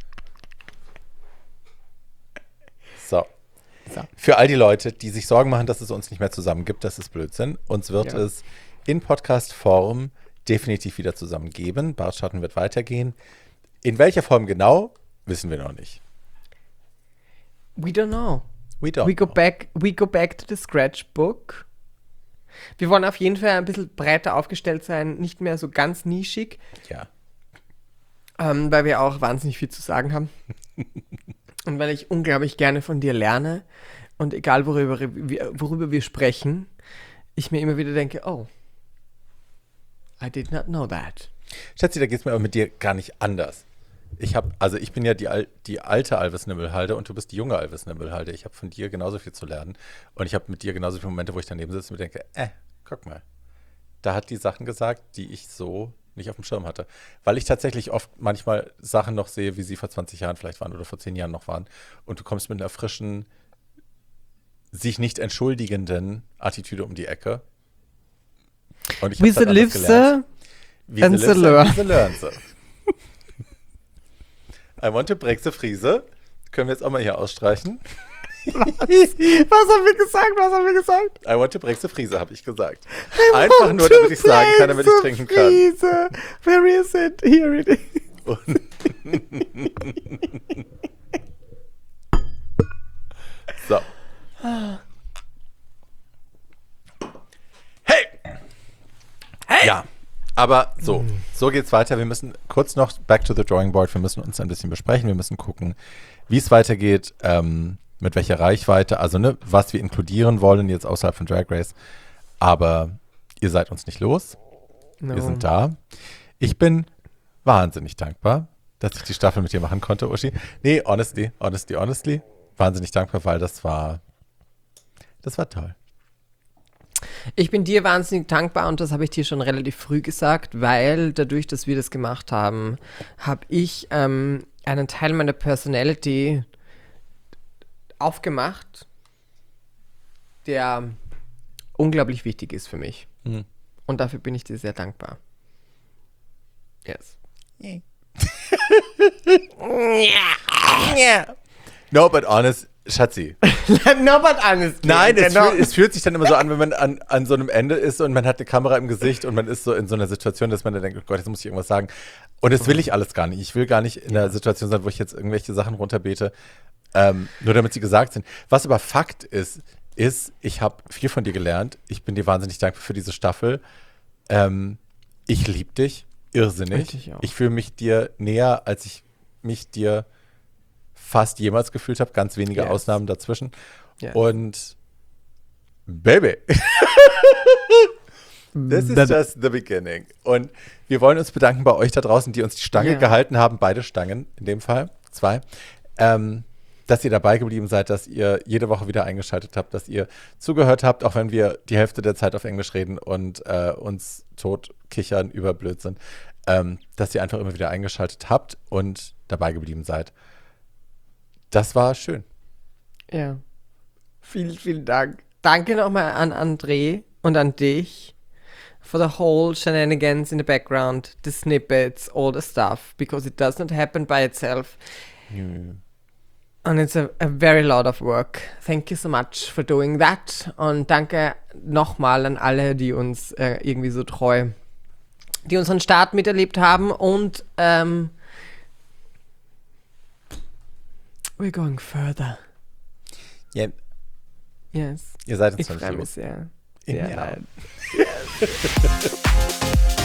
So. So. Für all die Leute, die sich Sorgen machen, dass es uns nicht mehr zusammen gibt, das ist Blödsinn. Uns wird Ja. es in Podcast-Form definitiv wieder zusammen geben. Bartschatten wird weitergehen. In welcher Form genau, wissen wir noch nicht. We don't know. We don't We go know. back, we go back to the Scratchbook. Wir wollen auf jeden Fall ein bisschen breiter aufgestellt sein, nicht mehr so ganz nischig, Ja. ähm, weil wir auch wahnsinnig viel zu sagen haben. Und weil ich unglaublich gerne von dir lerne und egal worüber, wir- worüber wir sprechen, ich mir immer wieder denke, oh, I did not know that. Schätzi, da geht es mir aber mit dir gar nicht anders. Ich habe, also ich bin ja die, al die alte Alvis Nibbelhalde und du bist die junge Alvis Nibbelhalde. Ich habe von dir genauso viel zu lernen und ich habe mit dir genauso viele Momente, wo ich daneben sitze und mir denke, äh, guck mal, da hat die Sachen gesagt, die ich so nicht auf dem Schirm hatte. Weil ich tatsächlich oft manchmal Sachen noch sehe, wie sie vor zwanzig Jahren vielleicht waren oder vor zehn Jahren noch waren und du kommst mit einer frischen, sich nicht entschuldigenden Attitüde um die Ecke. Und ich Wie hab's sie halt anders lives, gelernt. Wie and sie sie lives, learn. and sie learn sie. I want to break the Friese. Können wir jetzt auch mal hier ausstreichen? Was haben wir gesagt? Was haben wir gesagt? I want to break the Friese, habe ich gesagt. Einfach nur, damit ich sagen kann, damit ich trinken kann. Friese. Where is it? Here it is. Und so. Hey! Hey! Ja, aber so, so geht's weiter. Wir müssen kurz noch back to the drawing board. Wir müssen uns ein bisschen besprechen. Wir müssen gucken, wie es weitergeht, ähm, mit welcher Reichweite, also ne, was wir inkludieren wollen jetzt außerhalb von Drag Race. Aber ihr seid uns nicht los. Wir sind da. Ich bin wahnsinnig dankbar, dass ich die Staffel mit dir machen konnte, Uschi. Nee, honestly, honestly, honestly. Wahnsinnig dankbar, weil das war, das war toll. Ich bin dir wahnsinnig dankbar und das habe ich dir schon relativ früh gesagt, weil dadurch, dass wir das gemacht haben, habe ich ähm, einen Teil meiner Personality aufgemacht, der unglaublich wichtig ist für mich. Mhm. Und dafür bin ich dir sehr dankbar. Yes. No, but honest, Schatzi. No, but honestly. Nein, es, Genau. fühlt, es fühlt sich dann immer so an, wenn man an, an so einem Ende ist und man hat eine Kamera im Gesicht und man ist so in so einer Situation, dass man dann denkt, oh Gott, jetzt muss ich irgendwas sagen. Und das will ich alles gar nicht. Ich will gar nicht in einer Situation sein, wo ich jetzt irgendwelche Sachen runterbete, ähm, nur damit sie gesagt sind. Was aber Fakt ist, ist, ich habe viel von dir gelernt. Ich bin dir wahnsinnig dankbar für diese Staffel. Ähm, ich liebe dich irrsinnig. Ich auch. Ich fühle mich dir näher, als ich mich dir fast jemals gefühlt habe. Ganz wenige Yes. Ausnahmen dazwischen. Yes. Und Baby, this is Baby. just the beginning. Und wir wollen uns bedanken bei euch da draußen, die uns die Stange Ja. gehalten haben. Beide Stangen in dem Fall. Zwei. Ähm, dass ihr dabei geblieben seid, dass ihr jede Woche wieder eingeschaltet habt, dass ihr zugehört habt, auch wenn wir die Hälfte der Zeit auf Englisch reden und äh, uns tot kichern über Blödsinn, ähm, dass ihr einfach immer wieder eingeschaltet habt und dabei geblieben seid. Das war schön. Ja. Vielen, vielen Dank. Danke nochmal an André und an dich for the whole shenanigans in the background, the snippets, all the stuff, because it does not happen by itself. Mm. And it's a, a very lot of work. Thank you so much for doing that. Und danke nochmal an alle, die uns äh, irgendwie so treu, die unseren Start miterlebt haben. Und ähm, we're going further. Ja, Yes. ihr seid uns Ich schon freue so. mich sehr. In Sehr mir leid. auch.